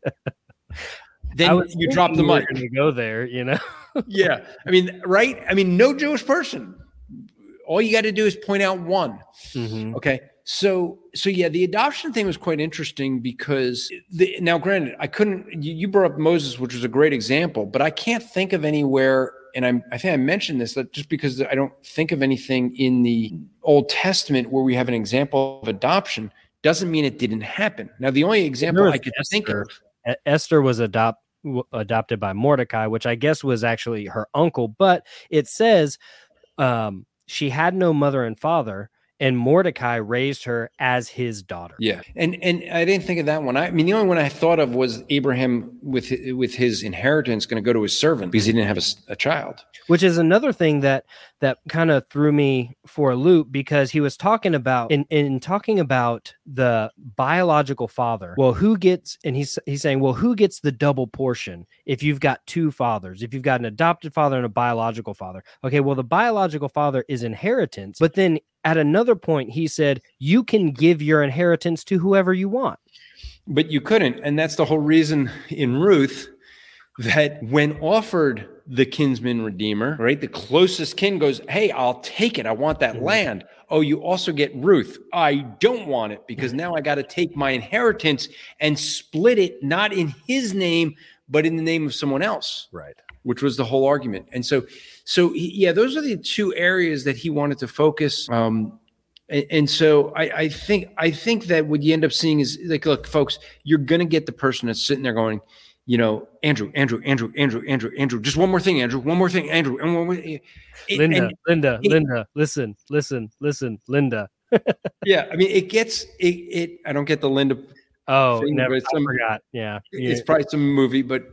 Then you drop the mic. You go there, you know? Yeah. I mean, right? I mean, no Jewish person. All you got to do is point out one. Mm-hmm. Okay. So, so yeah, the adoption thing was quite interesting because the, now granted, I couldn't, you, you brought up Moses, which was a great example, but I can't think of anywhere. And I'm, I think I mentioned this that just because I don't think of anything in the Old Testament where we have an example of adoption doesn't mean it didn't happen. Now, the only example I could Esther. think of. Esther was adopt, adopted by Mordecai, which I guess was actually her uncle, but it says um, she had no mother and father, and Mordecai raised her as his daughter. Yeah, and and I didn't think of that one. I, I mean, the only one I thought of was Abraham with with his inheritance going to go to his servant because he didn't have a, a child. Which is another thing that that kind of threw me for a loop because he was talking about in in talking about the biological father. Well, who gets and he's he's saying, well, who gets the double portion if you've got two fathers? If you've got an adopted father and a biological father. Okay, well, the biological father is inheritance, but then at another point, he said, you can give your inheritance to whoever you want. But you couldn't. And that's the whole reason in Ruth that when offered the kinsman redeemer, right, the closest kin goes, hey, I'll take it. I want that mm-hmm. land. Oh, you also get Ruth. I don't want it because now I got to take my inheritance and split it, not in his name, but in the name of someone else. Right. Which was the whole argument. And so, so yeah, those are the two areas that he wanted to focus. Um, And, and so I, I think I think that what you end up seeing is like, look, folks, you're going to get the person that's sitting there going, you know, Andrew, Andrew, Andrew, Andrew, Andrew, Andrew, just one more thing, Andrew, one more thing, Andrew, and one more. It, Linda, and Linda, it, Linda, listen, listen, listen, Linda. Yeah, I mean, it gets it. it I don't get the Linda. Oh, thing, never. but I some, forgot. Yeah, it's yeah. probably some movie, but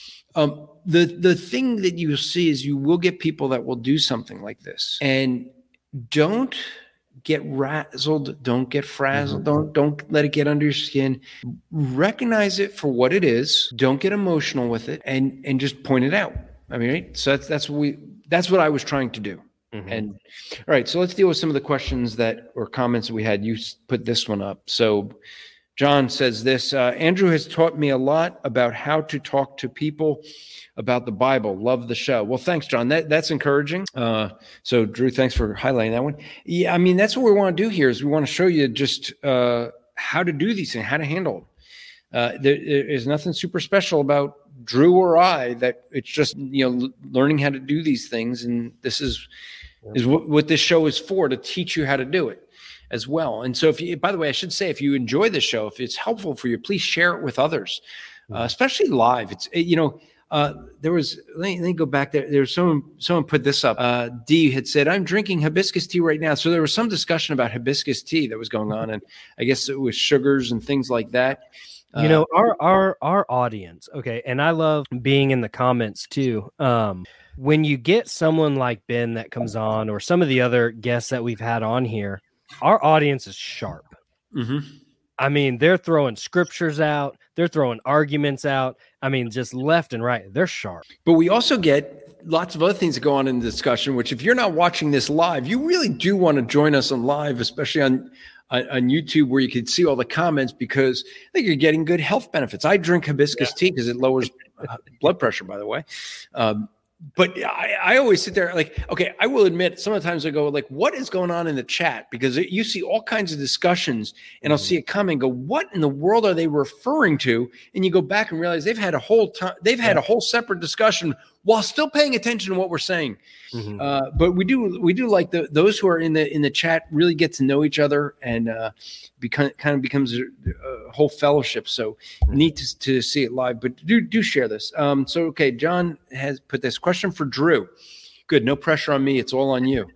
um, the the thing that you see is you will get people that will do something like this, and don't get razzled, don't get frazzled, Mm-hmm. don't don't let it get under your skin. Recognize it for what it is. Don't get emotional with it, and and just point it out. I mean, right? So that's that's what we that's what I was trying to do. Mm-hmm. And all right, so let's deal with some of the questions that or comments that we had. You put this one up. So John says this, uh, Andrew has taught me a lot about how to talk to people about the Bible. Love the show. Well, thanks, John. That, that's encouraging. Uh, so Drew, thanks for highlighting that one. Yeah, I mean, that's what we want to do here is we want to show you just uh, how to do these things, how to handle them. Uh, there, there is nothing super special about Drew or I, that it's just, you know, learning how to do these things. And this is, is what, what this show is for, to teach you how to do it as well. And so if you, by the way, I should say, if you enjoy the show, if it's helpful for you, please share it with others, uh, especially live. It's, you know, uh, there was, let me, let me go back there. There was someone, someone put this up. Uh, D had said, I'm drinking hibiscus tea right now. So there was some discussion about hibiscus tea that was going on. And I guess it was sugars and things like that. You know, our our our audience, okay, and I love being in the comments too. Um, when you get someone like Ben that comes on, or some of the other guests that we've had on here, our audience is sharp. Mm-hmm. I mean, they're throwing scriptures out, they're throwing arguments out. I mean, just left and right, they're sharp. But we also get lots of other things that go on in the discussion, which if you're not watching this live, you really do want to join us on live, especially on on YouTube, where you can see all the comments, because I think you're getting good health benefits. I drink hibiscus yeah. tea because it lowers blood pressure, by the way. Um, but I, I always sit there like, okay, I will admit sometimes I go like, what is going on in the chat? Because it, you see all kinds of discussions, and I'll see a comment and go, what in the world are they referring to? And you go back and realize they've had a whole time, they've had a whole separate discussion while still paying attention to what we're saying. Mm-hmm. Uh, but we do we do like the those who are in the in the chat really get to know each other, and uh, become kind of becomes a, a whole fellowship. So mm-hmm. neat to, to see it live. But do do share this. Um, so okay, John has put this question for Drew. Good, no pressure on me. It's all on you.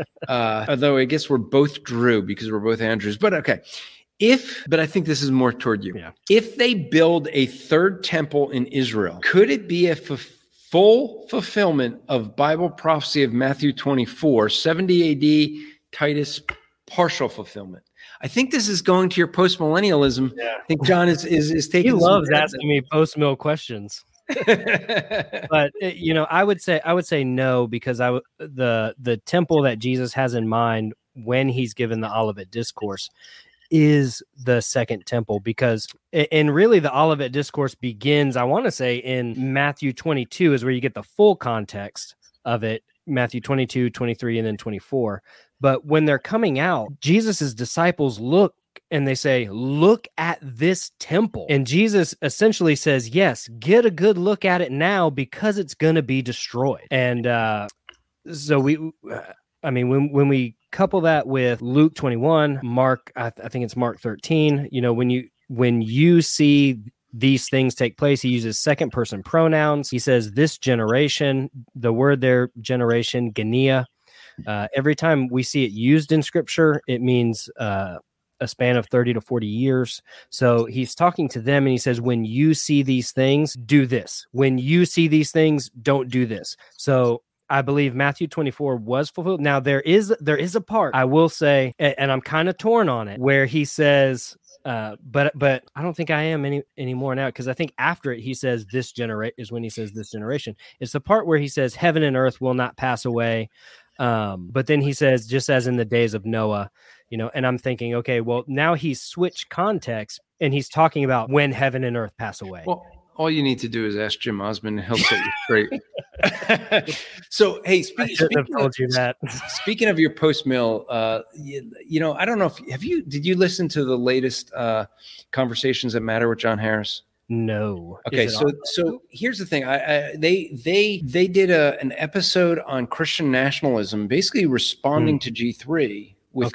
Uh, although I guess we're both Drew because we're both Andrews. But okay. If, but I think this is more toward you. Yeah. If they build a third temple in Israel, could it be a f- full fulfillment of Bible prophecy of Matthew twenty-four, seventy A D, Titus partial fulfillment? I think this is going to your postmillennialism. Yeah. I think John is is, is taking. He loves asking me post-mill questions. But you know, I would say I would say no, because I w- the the temple that Jesus has in mind when he's given the Olivet Discourse is the second temple, because and really the Olivet Discourse begins, I want to say, in Matthew twenty-two is where you get the full context of it. Matthew twenty-two, twenty-three, and then twenty-four. But when they're coming out, Jesus's disciples look and they say, look at this temple. And Jesus essentially says, yes, get a good look at it now, because it's going to be destroyed. And uh, so we, I mean, when, when we couple that with Luke twenty-one, Mark, I, th- I think it's Mark thirteen, you know, when you, when you see these things take place, he uses second person pronouns. He says this generation, the word there, generation, Genia. Uh, every time we see it used in scripture, it means uh, a span of thirty to forty years. So he's talking to them and he says, when you see these things, do this. When you see these things, don't do this. So I believe Matthew twenty-four was fulfilled. Now there is, there is a part, I will say, and I'm kind of torn on it, where he says, uh, but, but I don't think I am any anymore now. Cause I think after it, he says this generation is when he says this generation. It's the part where he says heaven and earth will not pass away. Um, but then he says, just as in the days of Noah, you know, and I'm thinking, okay, well, now he's switched context and he's talking about when heaven and earth pass away. Well, all you need to do is ask Jim Osmond and he'll set you straight. So, hey, speak, speaking, have told of, you that. speaking of your post mill, uh, you, you know, I don't know if have you did you listen to the latest uh, Conversations That Matter with John Harris? No. Okay, so on? so here's the thing. I, I they they they did a an episode on Christian nationalism, basically responding mm. to G three with okay. guys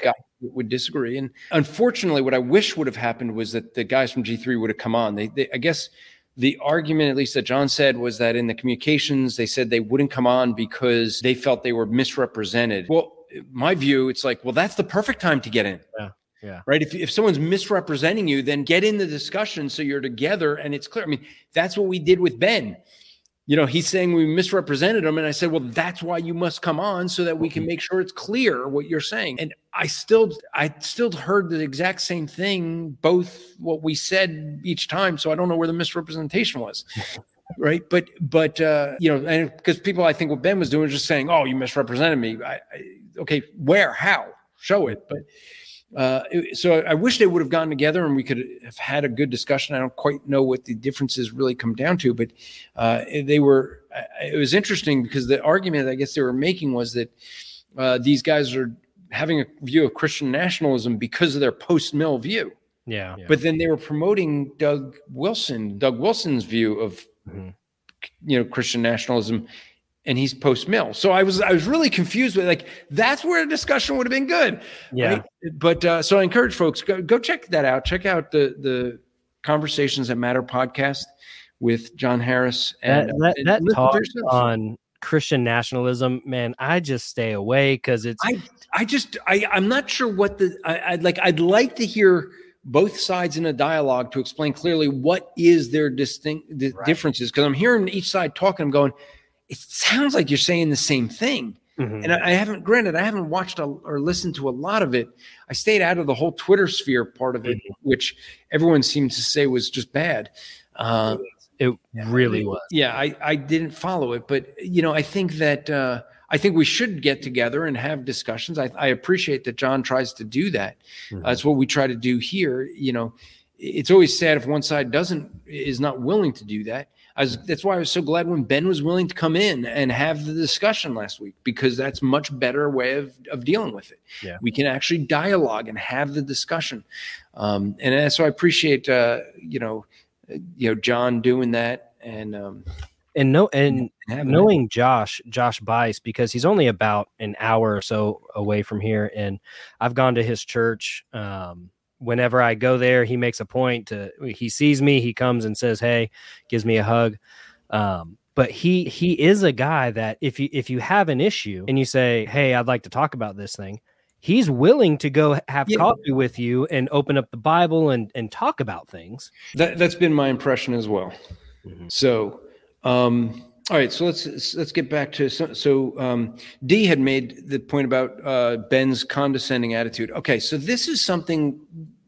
would disagree. And unfortunately, what I wish would have happened was that the guys from G three would have come on. They, they I guess the argument, at least that John said, was that in the communications, they said they wouldn't come on because they felt they were misrepresented. Well, my view, it's like, well, that's the perfect time to get in. Yeah. Yeah. Right. If, if someone's misrepresenting you, then get in the discussion so you're together and it's clear. I mean, that's what we did with Ben. You know, he's saying we misrepresented him. And I said, well, that's why you must come on so that we can make sure it's clear what you're saying. And I still, I still heard the exact same thing, both what we said each time. So I don't know where the misrepresentation was. Right. But, but, uh, you know, and because people, I think what Ben was doing was just saying, oh, you misrepresented me. I, I, okay. Where, how? Show it. But, Uh, so I wish they would have gotten together and we could have had a good discussion. I don't quite know what the differences really come down to, but uh, they were, it was interesting because the argument I guess they were making was that uh, these guys are having a view of Christian nationalism because of their post-mill view. Yeah, yeah. But then they were promoting Doug Wilson, Doug Wilson's view of, mm-hmm. you know, Christian nationalism, and he's post-mill. So I was I was really confused with, like, that's where a discussion would have been good. Yeah. Right? But uh, so I encourage folks, go go check that out. Check out the the Conversations That Matter podcast with John Harris. And that, that, and that talk on Christian nationalism, man, I just stay away because it's I I just I I'm not sure what the I, I'd like I'd like to hear both sides in a dialogue to explain clearly what is their distinct the right. differences, because I'm hearing each side talking. I'm going, it sounds like you're saying the same thing. Mm-hmm. And I, I haven't, granted, I haven't watched a, or listened to a lot of it. I stayed out of the whole Twitter sphere part of it, mm-hmm. which everyone seemed to say was just bad. Uh, it really was. Yeah, I, I didn't follow it. But, you know, I think that uh, I think we should get together and have discussions. I, I appreciate that John tries to do that. Mm-hmm. Uh, that's what we try to do here. You know, it's always sad if one side doesn't, is not willing to do that. I was, that's why I was so glad when Ben was willing to come in and have the discussion last week, because that's a much better way of, of dealing with it. Yeah. We can actually dialogue and have the discussion. Um, and so I appreciate, uh, you know, you know, John doing that. And, um, and no, and knowing Josh, Josh Bice, because he's only about an hour or so away from here. And I've gone to his church, um, whenever I go there, he makes a point to, he sees me, he comes and says, hey, gives me a hug. Um, but he, he is a guy that if you, if you have an issue and you say, hey, I'd like to talk about this thing, he's willing to go have yeah. coffee with you and open up the Bible and, and talk about things. That, that's been my impression as well. Mm-hmm. So, um, all right, so let's let's get back to so, so um, D had made the point about uh, Ben's condescending attitude. Okay, so this is something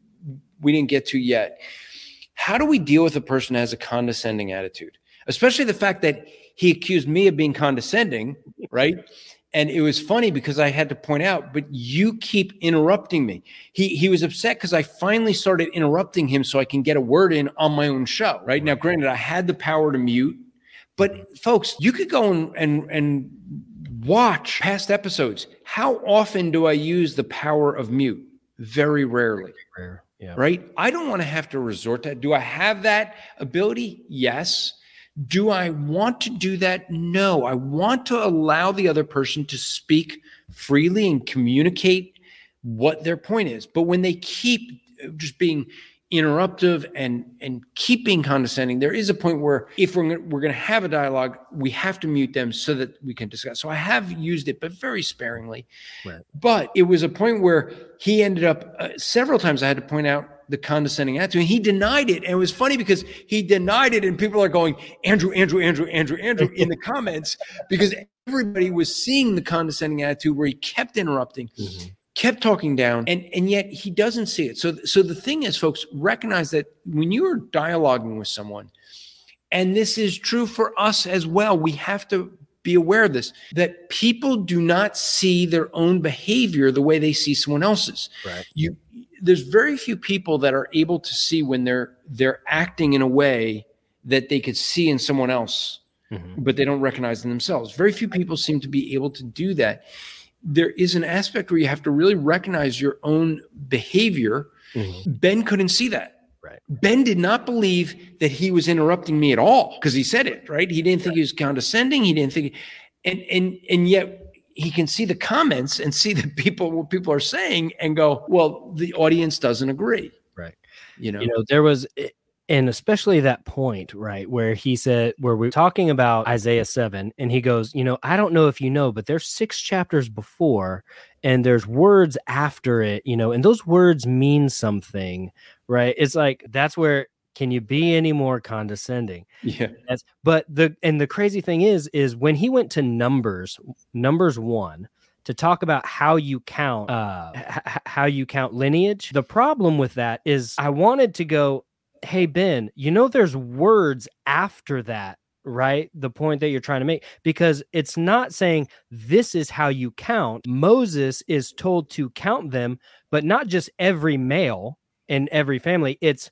we didn't get to yet. How do we deal with a person who has a condescending attitude, especially the fact that he accused me of being condescending, right? And it was funny because I had to point out, but you keep interrupting me. He he was upset because I finally started interrupting him so I can get a word in on my own show. Right now, granted, I had the power to mute. But folks, you could go and, and and watch past episodes. How often do I use the power of mute? Very rarely. Rare. Yeah. Right? I don't want to have to resort to that. Do I have that ability? Yes. Do I want to do that? No. I want to allow the other person to speak freely and communicate what their point is. But when they keep just being interruptive and and keep being condescending, there is a point where if we're we're going to have a dialogue, we have to mute them so that we can discuss. So I have used it, but very sparingly. Right. But it was a point where he ended up uh, several times. I had to point out the condescending attitude. And he denied it, and it was funny because he denied it, and people are going, Andrew, Andrew, Andrew, Andrew, Andrew in the comments because everybody was seeing the condescending attitude where he kept interrupting. Mm-hmm. Kept talking down, and, and yet he doesn't see it. So, so the thing is, folks, recognize that when you are dialoguing with someone, and this is true for us as well, we have to be aware of this, that people do not see their own behavior the way they see someone else's. Right. You, there's very few people that are able to see when they're they're acting in a way that they could see in someone else, mm-hmm. but they don't recognize in themselves. Very few people seem to be able to do that. There is an aspect where you have to really recognize your own behavior. Mm-hmm. Ben couldn't see that. Right. Ben did not believe that he was interrupting me at all because he said it, right? He didn't think right. he was condescending. He didn't think, and and and yet he can see the comments and see the people, what people are saying and go, well, the audience doesn't agree. Right. You know, you know, there was, and especially that point, right, where he said, where we're talking about Isaiah seven, and he goes, you know, I don't know if you know, but there's six chapters before, and there's words after it, you know, and those words mean something, right? It's like, that's where, can you be any more condescending? Yeah. That's, but the, and the crazy thing is, is when he went to Numbers, Numbers one, to talk about how you count, uh, h- how you count lineage, the problem with that is I wanted to go, hey, Ben, you know, there's words after that, right? The point that you're trying to make, because it's not saying this is how you count. Moses is told to count them, but not just every male in every family. It's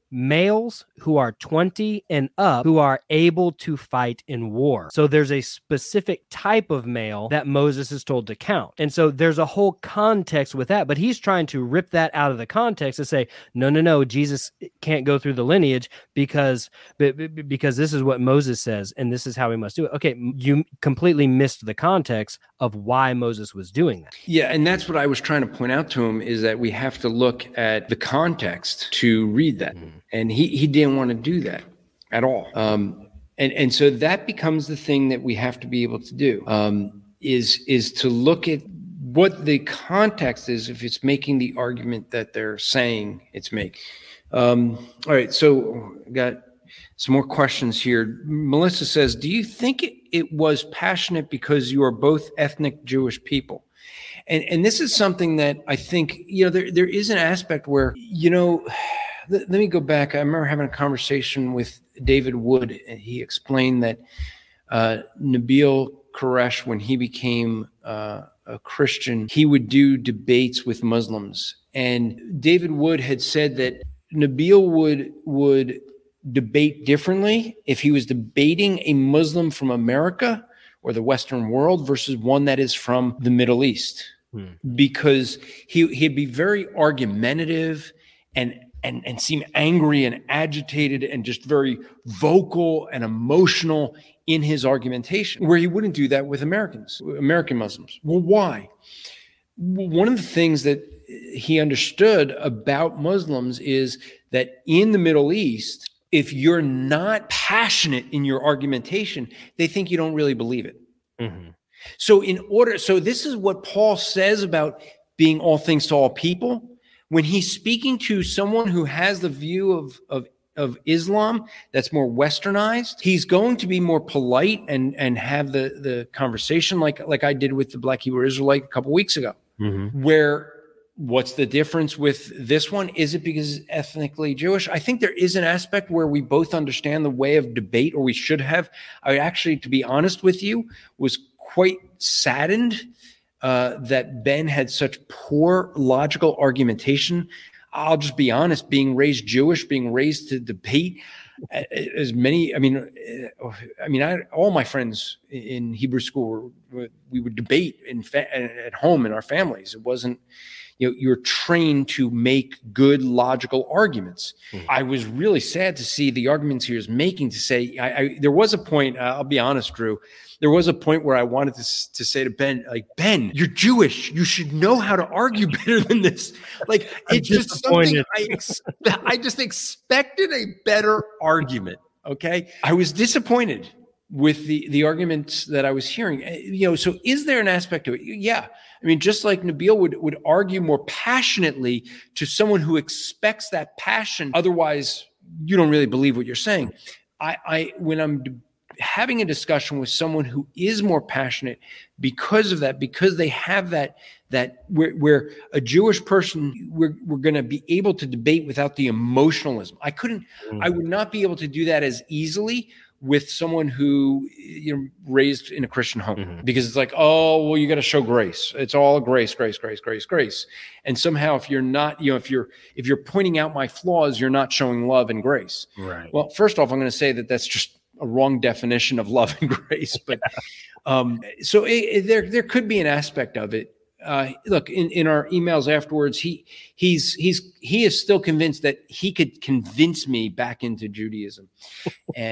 males who are twenty and up who are able to fight in war. So there's a specific type of male that Moses is told to count. And so there's a whole context with that, but he's trying to rip that out of the context and say, no, no, no, Jesus can't go through the lineage because, because this is what Moses says, and this is how we must do it. Okay, you completely missed the context of why Moses was doing that. Yeah, and that's what I was trying to point out to him, is that we have to look at the context to read that. Mm. And he, he didn't want to do that at all. Um, and, and so that becomes the thing that we have to be able to do, um, is, is to look at what the context is if it's making the argument that they're saying it's making. Um, all right, so got some more questions here. Melissa says, do you think it, it was passionate because you are both ethnic Jewish people? And, and this is something that I think, you know, there, there is an aspect where, you know, let me go back. I remember having a conversation with David Wood, and he explained that uh, Nabil Quresh, when he became uh, a Christian, he would do debates with Muslims. And David Wood had said that Nabil would would debate differently if he was debating a Muslim from America or the Western world versus one that is from the Middle East, hmm. because he he'd be very argumentative and and and seem angry and agitated and just very vocal and emotional in his argumentation, where he wouldn't do that with Americans, American Muslims. Well, why? One of the things that he understood about Muslims is that in the Middle East, if you're not passionate in your argumentation, they think you don't really believe it. Mm-hmm. So in order, so this is what Paul says about being all things to all people. When he's speaking to someone who has the view of, of, of Islam that's more westernized, he's going to be more polite and, and have the, the conversation like, like I did with the Black Hebrew Israelite a couple weeks ago, mm-hmm. where what's the difference with this one? Is it because it's ethnically Jewish? I think there is an aspect where we both understand the way of debate, or we should have. I actually, to be honest with you, was quite saddened uh, that Ben had such poor logical argumentation. I'll just be honest, being raised Jewish, being raised to debate as many, I mean, I mean, I, all my friends in Hebrew school, were, we would debate in fa- at home in our families. It wasn't, you know, you're trained to make good logical arguments. Mm-hmm. I was really sad to see the arguments he was making to say, I, I there was a point, uh, I'll be honest, Drew, there was a point where I wanted to, to say to Ben, like, Ben, you're Jewish. You should know how to argue better than this. Like, it's just something I, ex- I just expected a better argument. Okay. I was disappointed with the, the arguments that I was hearing. You know, so is there an aspect to it? Yeah. I mean, just like Nabil would, would argue more passionately to someone who expects that passion. Otherwise, you don't really believe what you're saying. I, I when I'm de- having a discussion with someone who is more passionate because of that, because they have that, that where, where a Jewish person, we're, we're going to be able to debate without the emotionalism. I couldn't, mm-hmm. I would not be able to do that as easily with someone who, you know, raised in a Christian home, mm-hmm. because it's like, oh, well, you got to show grace. It's all grace, grace, grace, grace, grace. And somehow if you're not, you know, if you're, if you're pointing out my flaws, you're not showing love and grace. Right. Well, first off, I'm going to say that that's just a wrong definition of love and grace. But um, so it, it, there, there could be an aspect of it. Uh, look, in, in our emails afterwards, he he's he's he is still convinced that he could convince me back into Judaism, and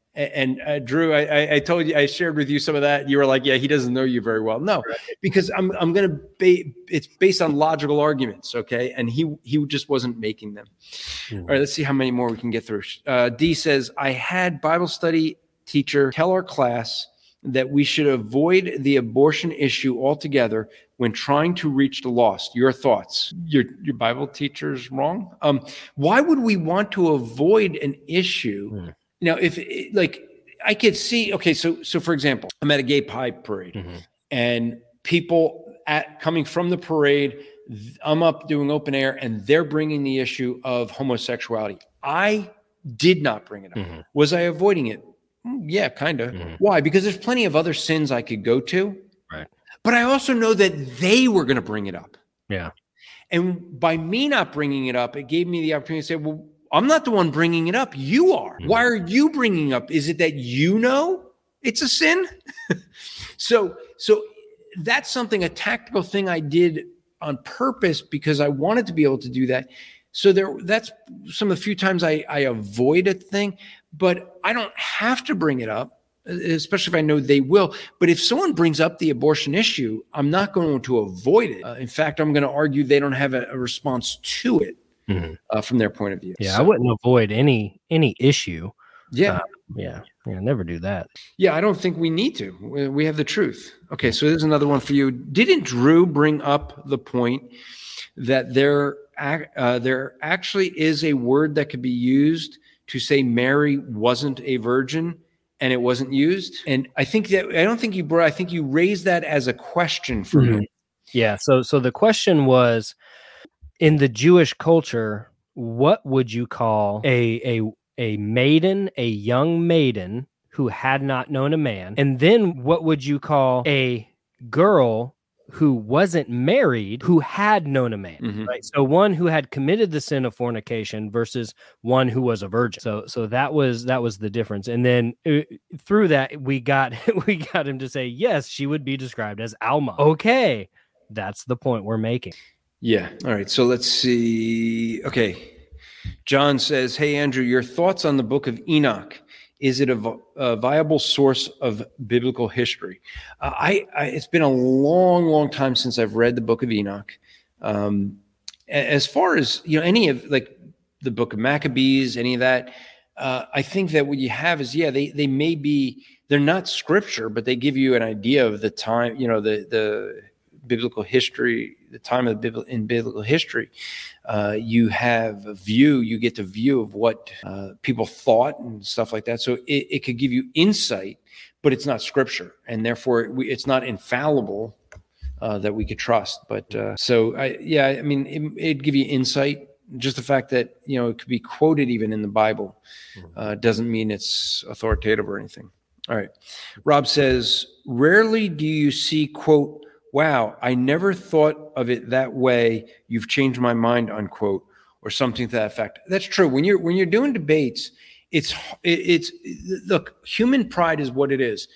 And uh, Drew, I, I told you, I shared with you some of that. You were like, yeah, he doesn't know you very well. No, because I'm I'm going to ba- it's based on logical arguments. Okay. And he, he just wasn't making them. Mm-hmm. All right. Let's see how many more we can get through. Uh, D says, I had Bible study teacher tell our class that we should avoid the abortion issue altogether when trying to reach the lost. Your thoughts? Your your Bible teacher's wrong. Um, why would we want to avoid an issue? Mm. Now, if it, like I could see, okay, so so for example, I'm at a gay pride parade, mm-hmm. and people at coming from the parade, I'm up doing open air, and they're bringing the issue of homosexuality. I did not bring it up. Mm-hmm. Was I avoiding it? Yeah, kind of. Mm-hmm. Why? Because there's plenty of other sins I could go to. Right. But I also know that they were going to bring it up. Yeah. And by me not bringing it up, it gave me the opportunity to say, well, I'm not the one bringing it up. You are. Mm-hmm. Why are you bringing up? Is it that you know it's a sin? so, so that's something, a tactical thing I did on purpose because I wanted to be able to do that. So there, that's some of the few times I, I avoid a thing, but I don't have to bring it up, especially if I know they will. But if someone brings up the abortion issue, I'm not going to avoid it. Uh, in fact, I'm going to argue they don't have a, a response to it. Mm-hmm. Uh, from their point of view. Yeah, so, I wouldn't avoid any any issue. Yeah. Uh, yeah. Yeah, never do that. Yeah, I don't think we need to. We, we have the truth. Okay, so there's another one for you. Didn't Drew bring up the point that there, uh, there actually is a word that could be used to say Mary wasn't a virgin and it wasn't used? And I think that, I don't think you brought, I think you raised that as a question for mm-hmm. me. Yeah, so so the question was, in the Jewish culture, what would you call a, a a maiden, a young maiden who had not known a man? And then what would you call a girl who wasn't married, who had known a man? Mm-hmm. Right. So one who had committed the sin of fornication versus one who was a virgin. So so that was that was the difference. And then uh, through that we got we got him to say, yes, she would be described as Alma. Okay, that's the point we're making. Yeah. All right. So let's see. Okay. John says, hey, Andrew, your thoughts on the book of Enoch. Is it a, a viable source of biblical history? Uh, I, I it's been a long, long time since I've read the book of Enoch. Um, as far as, you know, any of like the book of Maccabees, any of that, uh, I think that what you have is, yeah, they, they may be, they're not scripture, but they give you an idea of the time, you know, the, the, biblical history, the time of the in biblical history. Uh, you have a view, you get the view of what uh, people thought and stuff like that. So it, it could give you insight, but it's not scripture. And therefore we, it's not infallible uh, that we could trust. But uh, so, I, yeah, I mean, it, it'd give you insight. Just the fact that, you know, it could be quoted even in the Bible uh, doesn't mean it's authoritative or anything. All right. Rob says, rarely do you see, quote, wow, I never thought of it that way. You've changed my mind, unquote, or something to that effect. That's true. When you're when you're doing debates, it's it's look, human pride is what it is.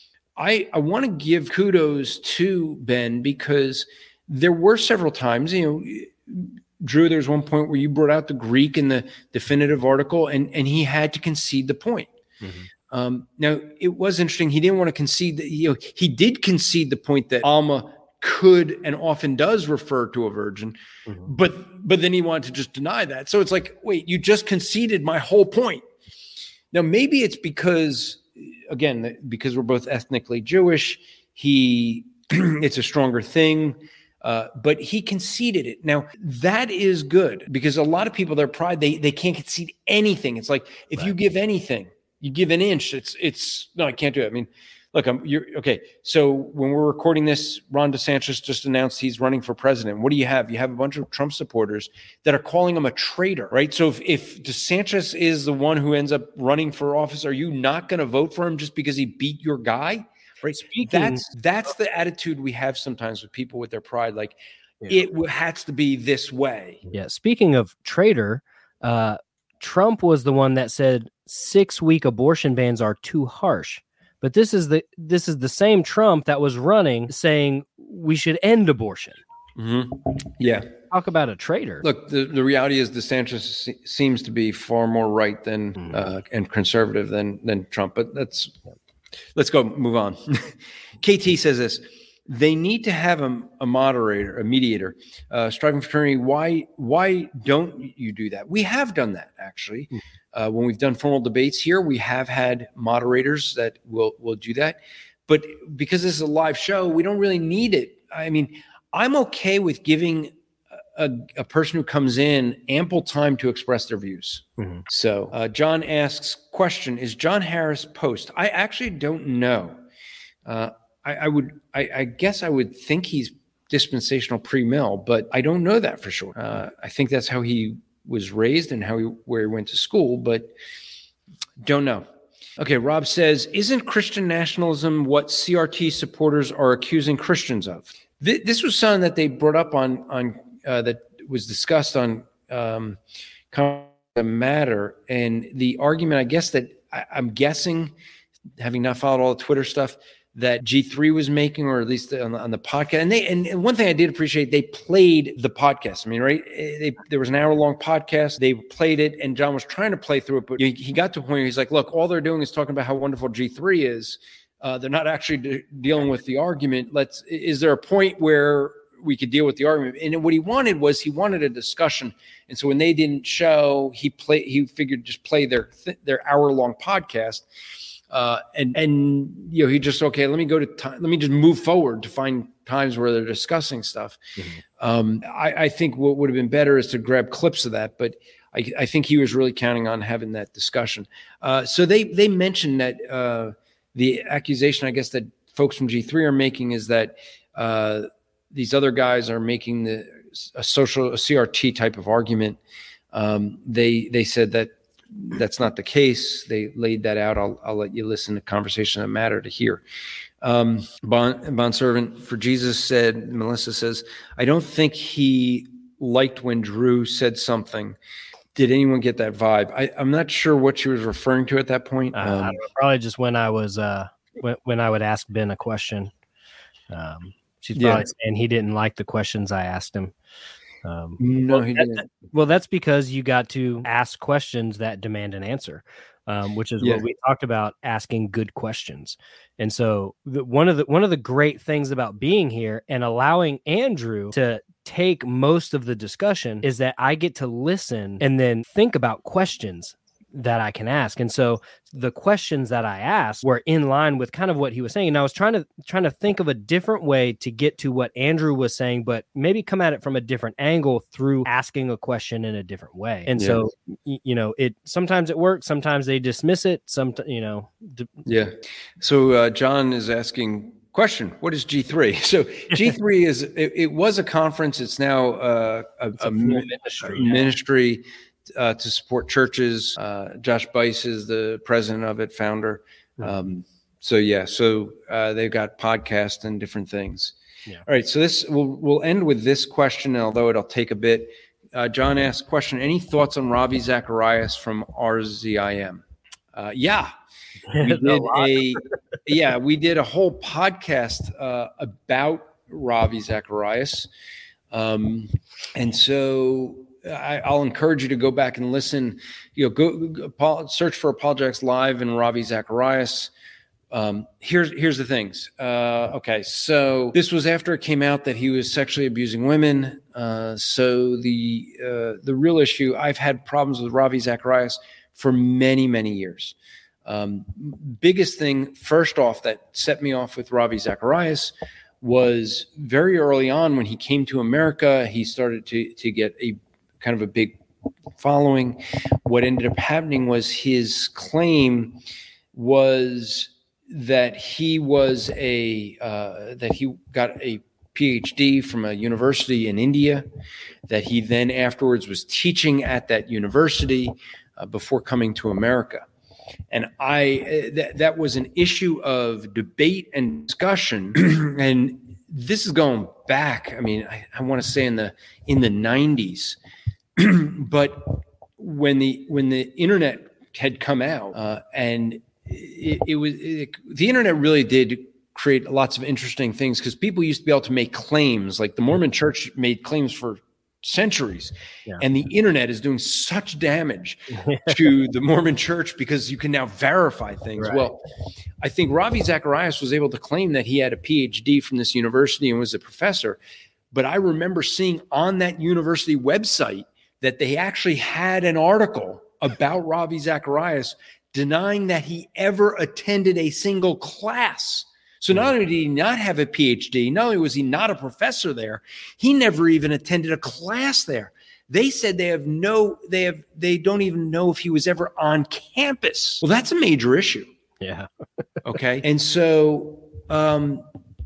I I want to give kudos to Ben because there were several times, you know, Drew, there's one point where you brought out the Greek in the definitive article, and and he had to concede the point. Mm-hmm. Um, now, it was interesting. He didn't want to concede that, you know, he did concede the point that Alma could and often does refer to a virgin, mm-hmm. but but then he wanted to just deny that. So it's like, wait, you just conceded my whole point. Now, maybe it's because, again, because we're both ethnically Jewish, he it's a stronger thing. Uh, but he conceded it. Now, that is good because a lot of people, their pride, they they can't concede anything. It's like, if right. you give anything, you give an inch, it's, it's, no, I can't do it. I mean, look, I'm, you're, okay. So when we're recording this, Ron DeSantis just announced he's running for president. What do you have? You have a bunch of Trump supporters that are calling him a traitor, right? So if, if DeSantis is the one who ends up running for office, are you not going to vote for him just because he beat your guy? Right. Speaking, that's, that's the attitude we have sometimes with people with their pride. Like yeah. it has to be this way. Yeah. Speaking of traitor, uh, Trump was the one that said six week abortion bans are too harsh. But this is the this is the same Trump that was running saying we should end abortion. Mm-hmm. Yeah. Talk about a traitor. Look, the, the reality is DeSantis se- seems to be far more right than mm. uh, and conservative than than Trump. But that's let's go move on. K T says this: they need to have a, a moderator, a mediator. Uh, Striving Fraternity, why why don't you do that? We have done that actually. Mm. Uh, when we've done formal debates here, we have had moderators that will will do that. But because this is a live show, we don't really need it. I mean, I'm okay with giving A, a person who comes in ample time to express their views. Mm-hmm. So uh, John asks, question, is John Harris post? I actually don't know. Uh, I, I would, I, I guess I would think he's dispensational pre-mill, but I don't know that for sure. Uh, I think that's how he was raised and how he, where he went to school, but don't know. Okay, Rob says, isn't Christian nationalism what C R T supporters are accusing Christians of? Th- this was something that they brought up on, on Uh, that was discussed on um, the matter, and the argument, I guess that I, I'm guessing, having not followed all the Twitter stuff, that G three was making, or at least on the, on the podcast. And they and, and one thing I did appreciate, they played the podcast. I mean, right? They, there was an hour long podcast. They played it, and John was trying to play through it, but he, he got to a point where he's like, "Look, all they're doing is talking about how wonderful G three is. Uh, they're not actually de- dealing with the argument. Let's. Is there a point where we could deal with the argument?" And what he wanted was he wanted a discussion. And so when they didn't show, he play he figured just play their th- their hour long podcast. Uh, and and you know he just okay. Let me go to time. Let me just move forward to find times where they're discussing stuff. Mm-hmm. Um, I, I think what would have been better is to grab clips of that. But I, I think he was really counting on having that discussion. Uh, so they they mentioned that uh, the accusation, I guess, that folks from G three are making is that. Uh, These other guys are making the a social a C R T type of argument. Um, they they said that that's not the case. They laid that out. I'll I'll let you listen to Conversation That Matter to hear. Um, Bond, Bond Servant for Jesus said, Melissa says, I don't think he liked when Drew said something. Did anyone get that vibe? I, I'm not sure what she was referring to at that point. Uh, Um, I don't know, probably just when I was uh, when when I would ask Ben a question. Um, She's probably yeah. saying he didn't like the questions I asked him. Um, no, well, he that, didn't. Well, that's because you got to ask questions that demand an answer, um, which is yeah. what we talked about, asking good questions. And so the, one of the one of the great things about being here and allowing Andrew to take most of the discussion is that I get to listen and then think about questions that I can ask. And so the questions that I asked were in line with kind of what he was saying. And I was trying to trying to think of a different way to get to what Andrew was saying, but maybe come at it from a different angle through asking a question in a different way. And yeah. so, you know, it sometimes it works, sometimes they dismiss it. Some, you know. D- yeah. So uh, John is asking, question, what is G three? So G three is, it, it was a conference. It's now uh, a, it's a, a ministry. A ministry Uh, to support churches. Uh, Josh Bice is the president of it, founder. Um, so yeah, so uh, they've got podcasts and different things. Yeah. All right, so this we'll we'll end with this question, although it'll take a bit. Uh, John asked, question: any thoughts on Ravi Zacharias from R Z I M? Uh, yeah, we did a, a yeah we did a whole podcast uh, about Ravi Zacharias, um, and so. I, I'll encourage you to go back and listen. You know, go, go search for Apologetics Live and Ravi Zacharias. Um, here's here's the things. Uh, okay, so this was after it came out that he was sexually abusing women. Uh, so the uh, the real issue, I've had problems with Ravi Zacharias for many many years. Um, biggest thing, first off, that set me off with Ravi Zacharias was very early on when he came to America. He started to to get a kind of a big following. What ended up happening was his claim was that he was a uh, that he got a P H D from a university in India, that he then afterwards was teaching at that university uh, before coming to America. And I uh, th- that was an issue of debate and discussion. And this is going back, I mean, I, I want to say in the in the nineties. But when the when the internet had come out, uh, and it, it was it, the internet really did create lots of interesting things because people used to be able to make claims. Like the Mormon Church made claims for centuries, yeah. and the internet is doing such damage to the Mormon Church because you can now verify things. Right. Well, I think Ravi Zacharias was able to claim that he had a P H D from this university and was a professor. But I remember seeing on that university website that they actually had an article about Ravi Zacharias denying that he ever attended a single class. So not only did he not have a P H D, not only was he not a professor there, he never even attended a class there. They said they have no, they have, they don't even know if he was ever on campus. Well, that's a major issue. Yeah. Okay. And so, um,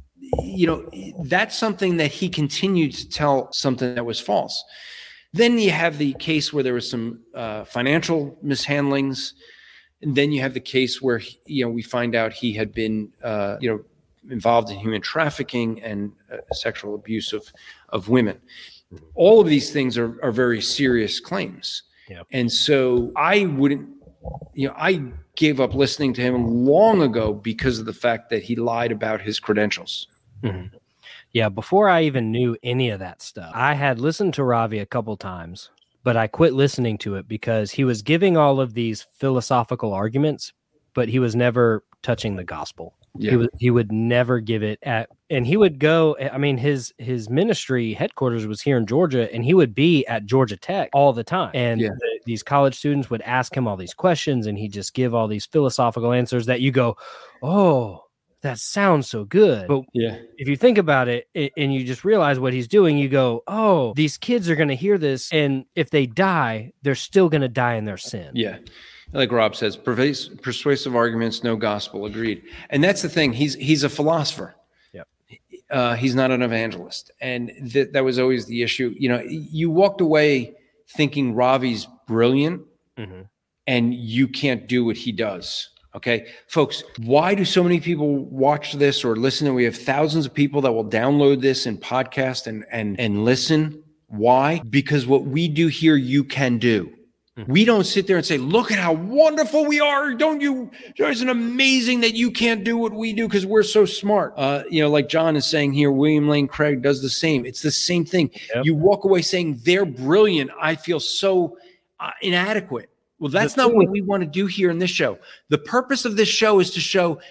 you know, that's something that he continued to tell something that was false. Then you have the case where there was some uh, financial mishandlings. And then you have the case where, you know, we find out he had been, uh, you know, involved in human trafficking and uh, sexual abuse of, of women. All of these things are, are very serious claims. Yep. And so I wouldn't, you know, I gave up listening to him long ago because of the fact that he lied about his credentials. Mm-hmm. Yeah. Before I even knew any of that stuff, I had listened to Ravi a couple times, but I quit listening to it because he was giving all of these philosophical arguments, but he was never touching the gospel. Yeah. He would, he would never give it at, and he would go, I mean, his, his ministry headquarters was here in Georgia, and he would be at Georgia Tech all the time. And yeah. the, these college students would ask him all these questions, and he'd just give all these philosophical answers that you go, oh, that sounds so good. But yeah. if you think about it, it and you just realize what he's doing, you go, oh, these kids are going to hear this. And if they die, they're still going to die in their sin. Yeah. Like Rob says, pervasive, persuasive arguments, no gospel. Agreed. And that's the thing. He's, he's a philosopher. Yep. Uh, he's not an evangelist. And th- that was always the issue. You know, you walked away thinking Ravi's brilliant, mm-hmm. and you can't do what he does. Okay, folks, why do so many people watch this or listen? And we have thousands of people that will download this and podcast and, and, and listen. Why? Because what we do here, you can do. Mm-hmm. We don't sit there and say, look at how wonderful we are. Don't you? Isn't it amazing that you can't do what we do because we're so smart? Uh, you know, like John is saying here, William Lane Craig does the same. It's the same thing. Yep. You walk away saying they're brilliant. I feel so uh, inadequate. Well, that's not what we want to do here in this show. The purpose of this show is to show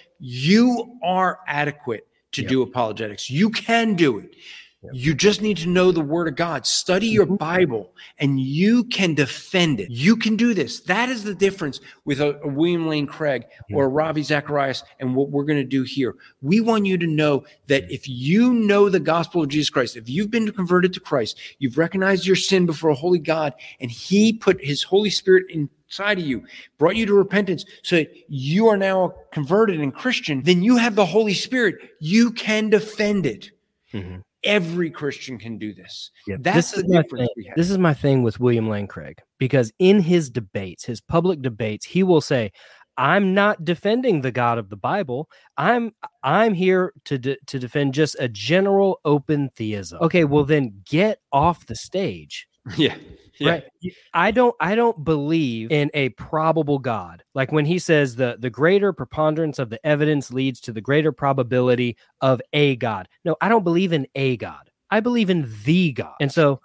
you are adequate to yep. do apologetics. You can do it. Yep. You just need to know the Word of God. Study your mm-hmm. Bible, and you can defend it. You can do this. That is the difference with a, a William Lane Craig mm-hmm. or a Ravi Zacharias and what we're going to do here. We want you to know that if you know the gospel of Jesus Christ, if you've been converted to Christ, you've recognized your sin before a holy God, and He put His Holy Spirit in side of you, brought you to repentance so that you are now converted and Christian, then you have the Holy Spirit. You can defend it. Mm-hmm. Every Christian can do this. Yeah, That's this the difference we have. This is my thing with William Lane Craig, because in his debates, his public debates, he will say, I'm not defending the God of the Bible. I'm I'm here to de- to defend just a general open theism. Okay, well then get off the stage. Yeah. Yeah. Right. I don't I don't believe in a probable God. Like when he says the, the greater preponderance of the evidence leads to the greater probability of a God. No, I don't believe in a God. I believe in the God. And so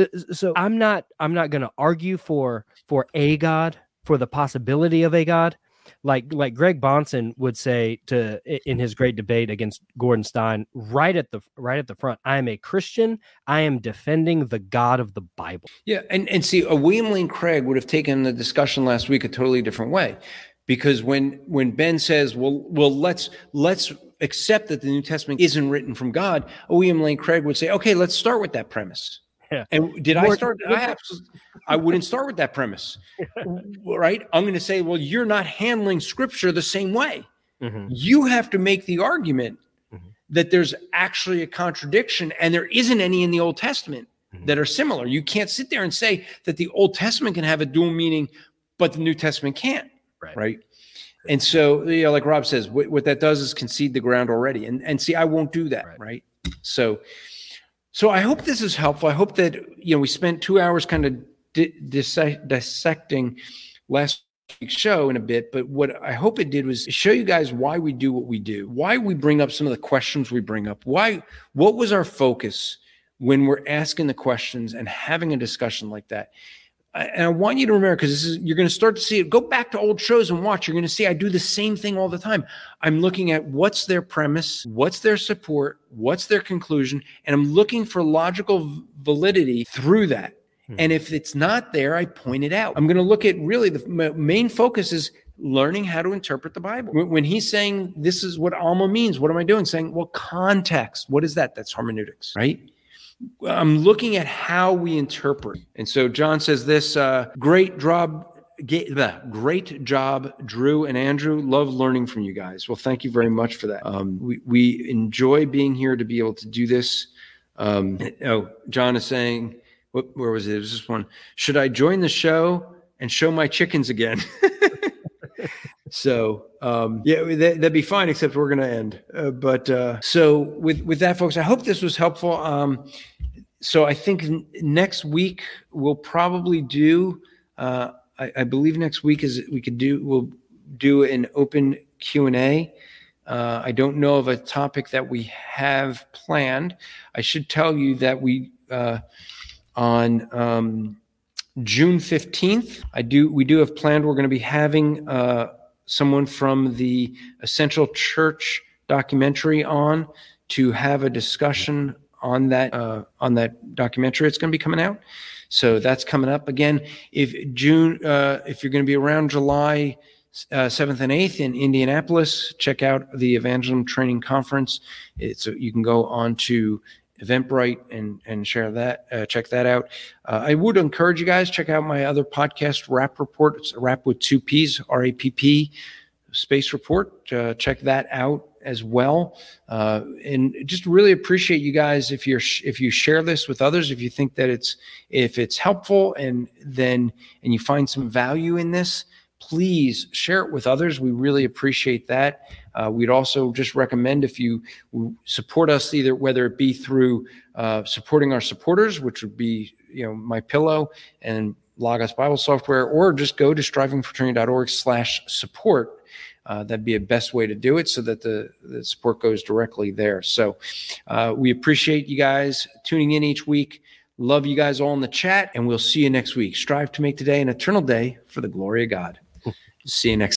so I'm not I'm not going to argue for for a God, for the possibility of a God. Like like Greg Bonson would say to in his great debate against Gordon Stein, right at the right at the front, I am a Christian. I am defending the God of the Bible. Yeah, and and see, a William Lane Craig would have taken the discussion last week a totally different way, because when when Ben says, well, well, let's let's accept that the New Testament isn't written from God, a William Lane Craig would say, okay, let's start with that premise. Yeah. And did I start? I, absolutely, I wouldn't start with that premise, right? I'm going to say, well, you're not handling Scripture the same way. Mm-hmm. You have to make the argument mm-hmm. that there's actually a contradiction, and there isn't any in the Old Testament mm-hmm. that are similar. You can't sit there and say that the Old Testament can have a dual meaning, but the New Testament can't, right? right? And so, you know, like Rob says, what, what that does is concede the ground already. And and see, I won't do that, right? right? So. So I hope this is helpful. I hope that, you know, we spent two hours kind of di- dis- dissecting last week's show in a bit, but what I hope it did was show you guys why we do what we do, why we bring up some of the questions we bring up, why, what was our focus when we're asking the questions and having a discussion like that. And I want you to remember, because this is, you're going to start to see it. Go back to old shows and watch. You're going to see I do the same thing all the time. I'm looking at what's their premise, what's their support, what's their conclusion, and I'm looking for logical validity through that. Hmm. And if it's not there, I point it out. I'm going to look at really the main focus is learning how to interpret the Bible. When he's saying this is what Alma means, what am I doing? Saying, well, context. What is that? That's hermeneutics, right? I'm looking at how we interpret. And so John says this, uh, great job, great job, Drew and Andrew. Love learning from you guys. Well, thank you very much for that. Um, we, we enjoy being here to be able to do this. Um, oh, John is saying, what, where was it? It was this one. Should I join the show and show my chickens again? So, um, yeah, that, that'd be fine, except we're going to end. Uh, but uh, so with, with that, folks, I hope this was helpful. Um, so I think n- next week we'll probably do, uh, I, I believe next week is we could do, we'll do an open Q and A. Uh, I don't know of a topic that we have planned. I should tell you that we, uh, on um, June fifteenth, I do, we do have planned, we're going to be having uh, someone from the Essential Church documentary on to have a discussion on that uh, on that documentary. It's going to be coming out, so that's coming up again. If June, uh, if you're going to be around July uh, seventh and eighth in Indianapolis, check out the Evangelism Training Conference. It's you can go on to Eventbrite and and share that, uh, check that out. Uh, I would encourage you guys, check out my other podcast, Rap Report. It's Rap with two P's, R A P P, Space Report. Uh, check that out as well. Uh, and just really appreciate you guys if you're if you share this with others, if you think that it's if it's helpful and then and you find some value in this, please share it with others. We really appreciate that. Uh, we'd also just recommend if you support us, either whether it be through uh, supporting our supporters, which would be, you know, MyPillow and Logos Bible Software, or just go to strivingfortrinity.org slash support. Uh, that'd be a best way to do it so that the, the support goes directly there. So uh, we appreciate you guys tuning in each week. Love you guys all in the chat, and we'll see you next week. Strive to make today an eternal day for the glory of God. See you next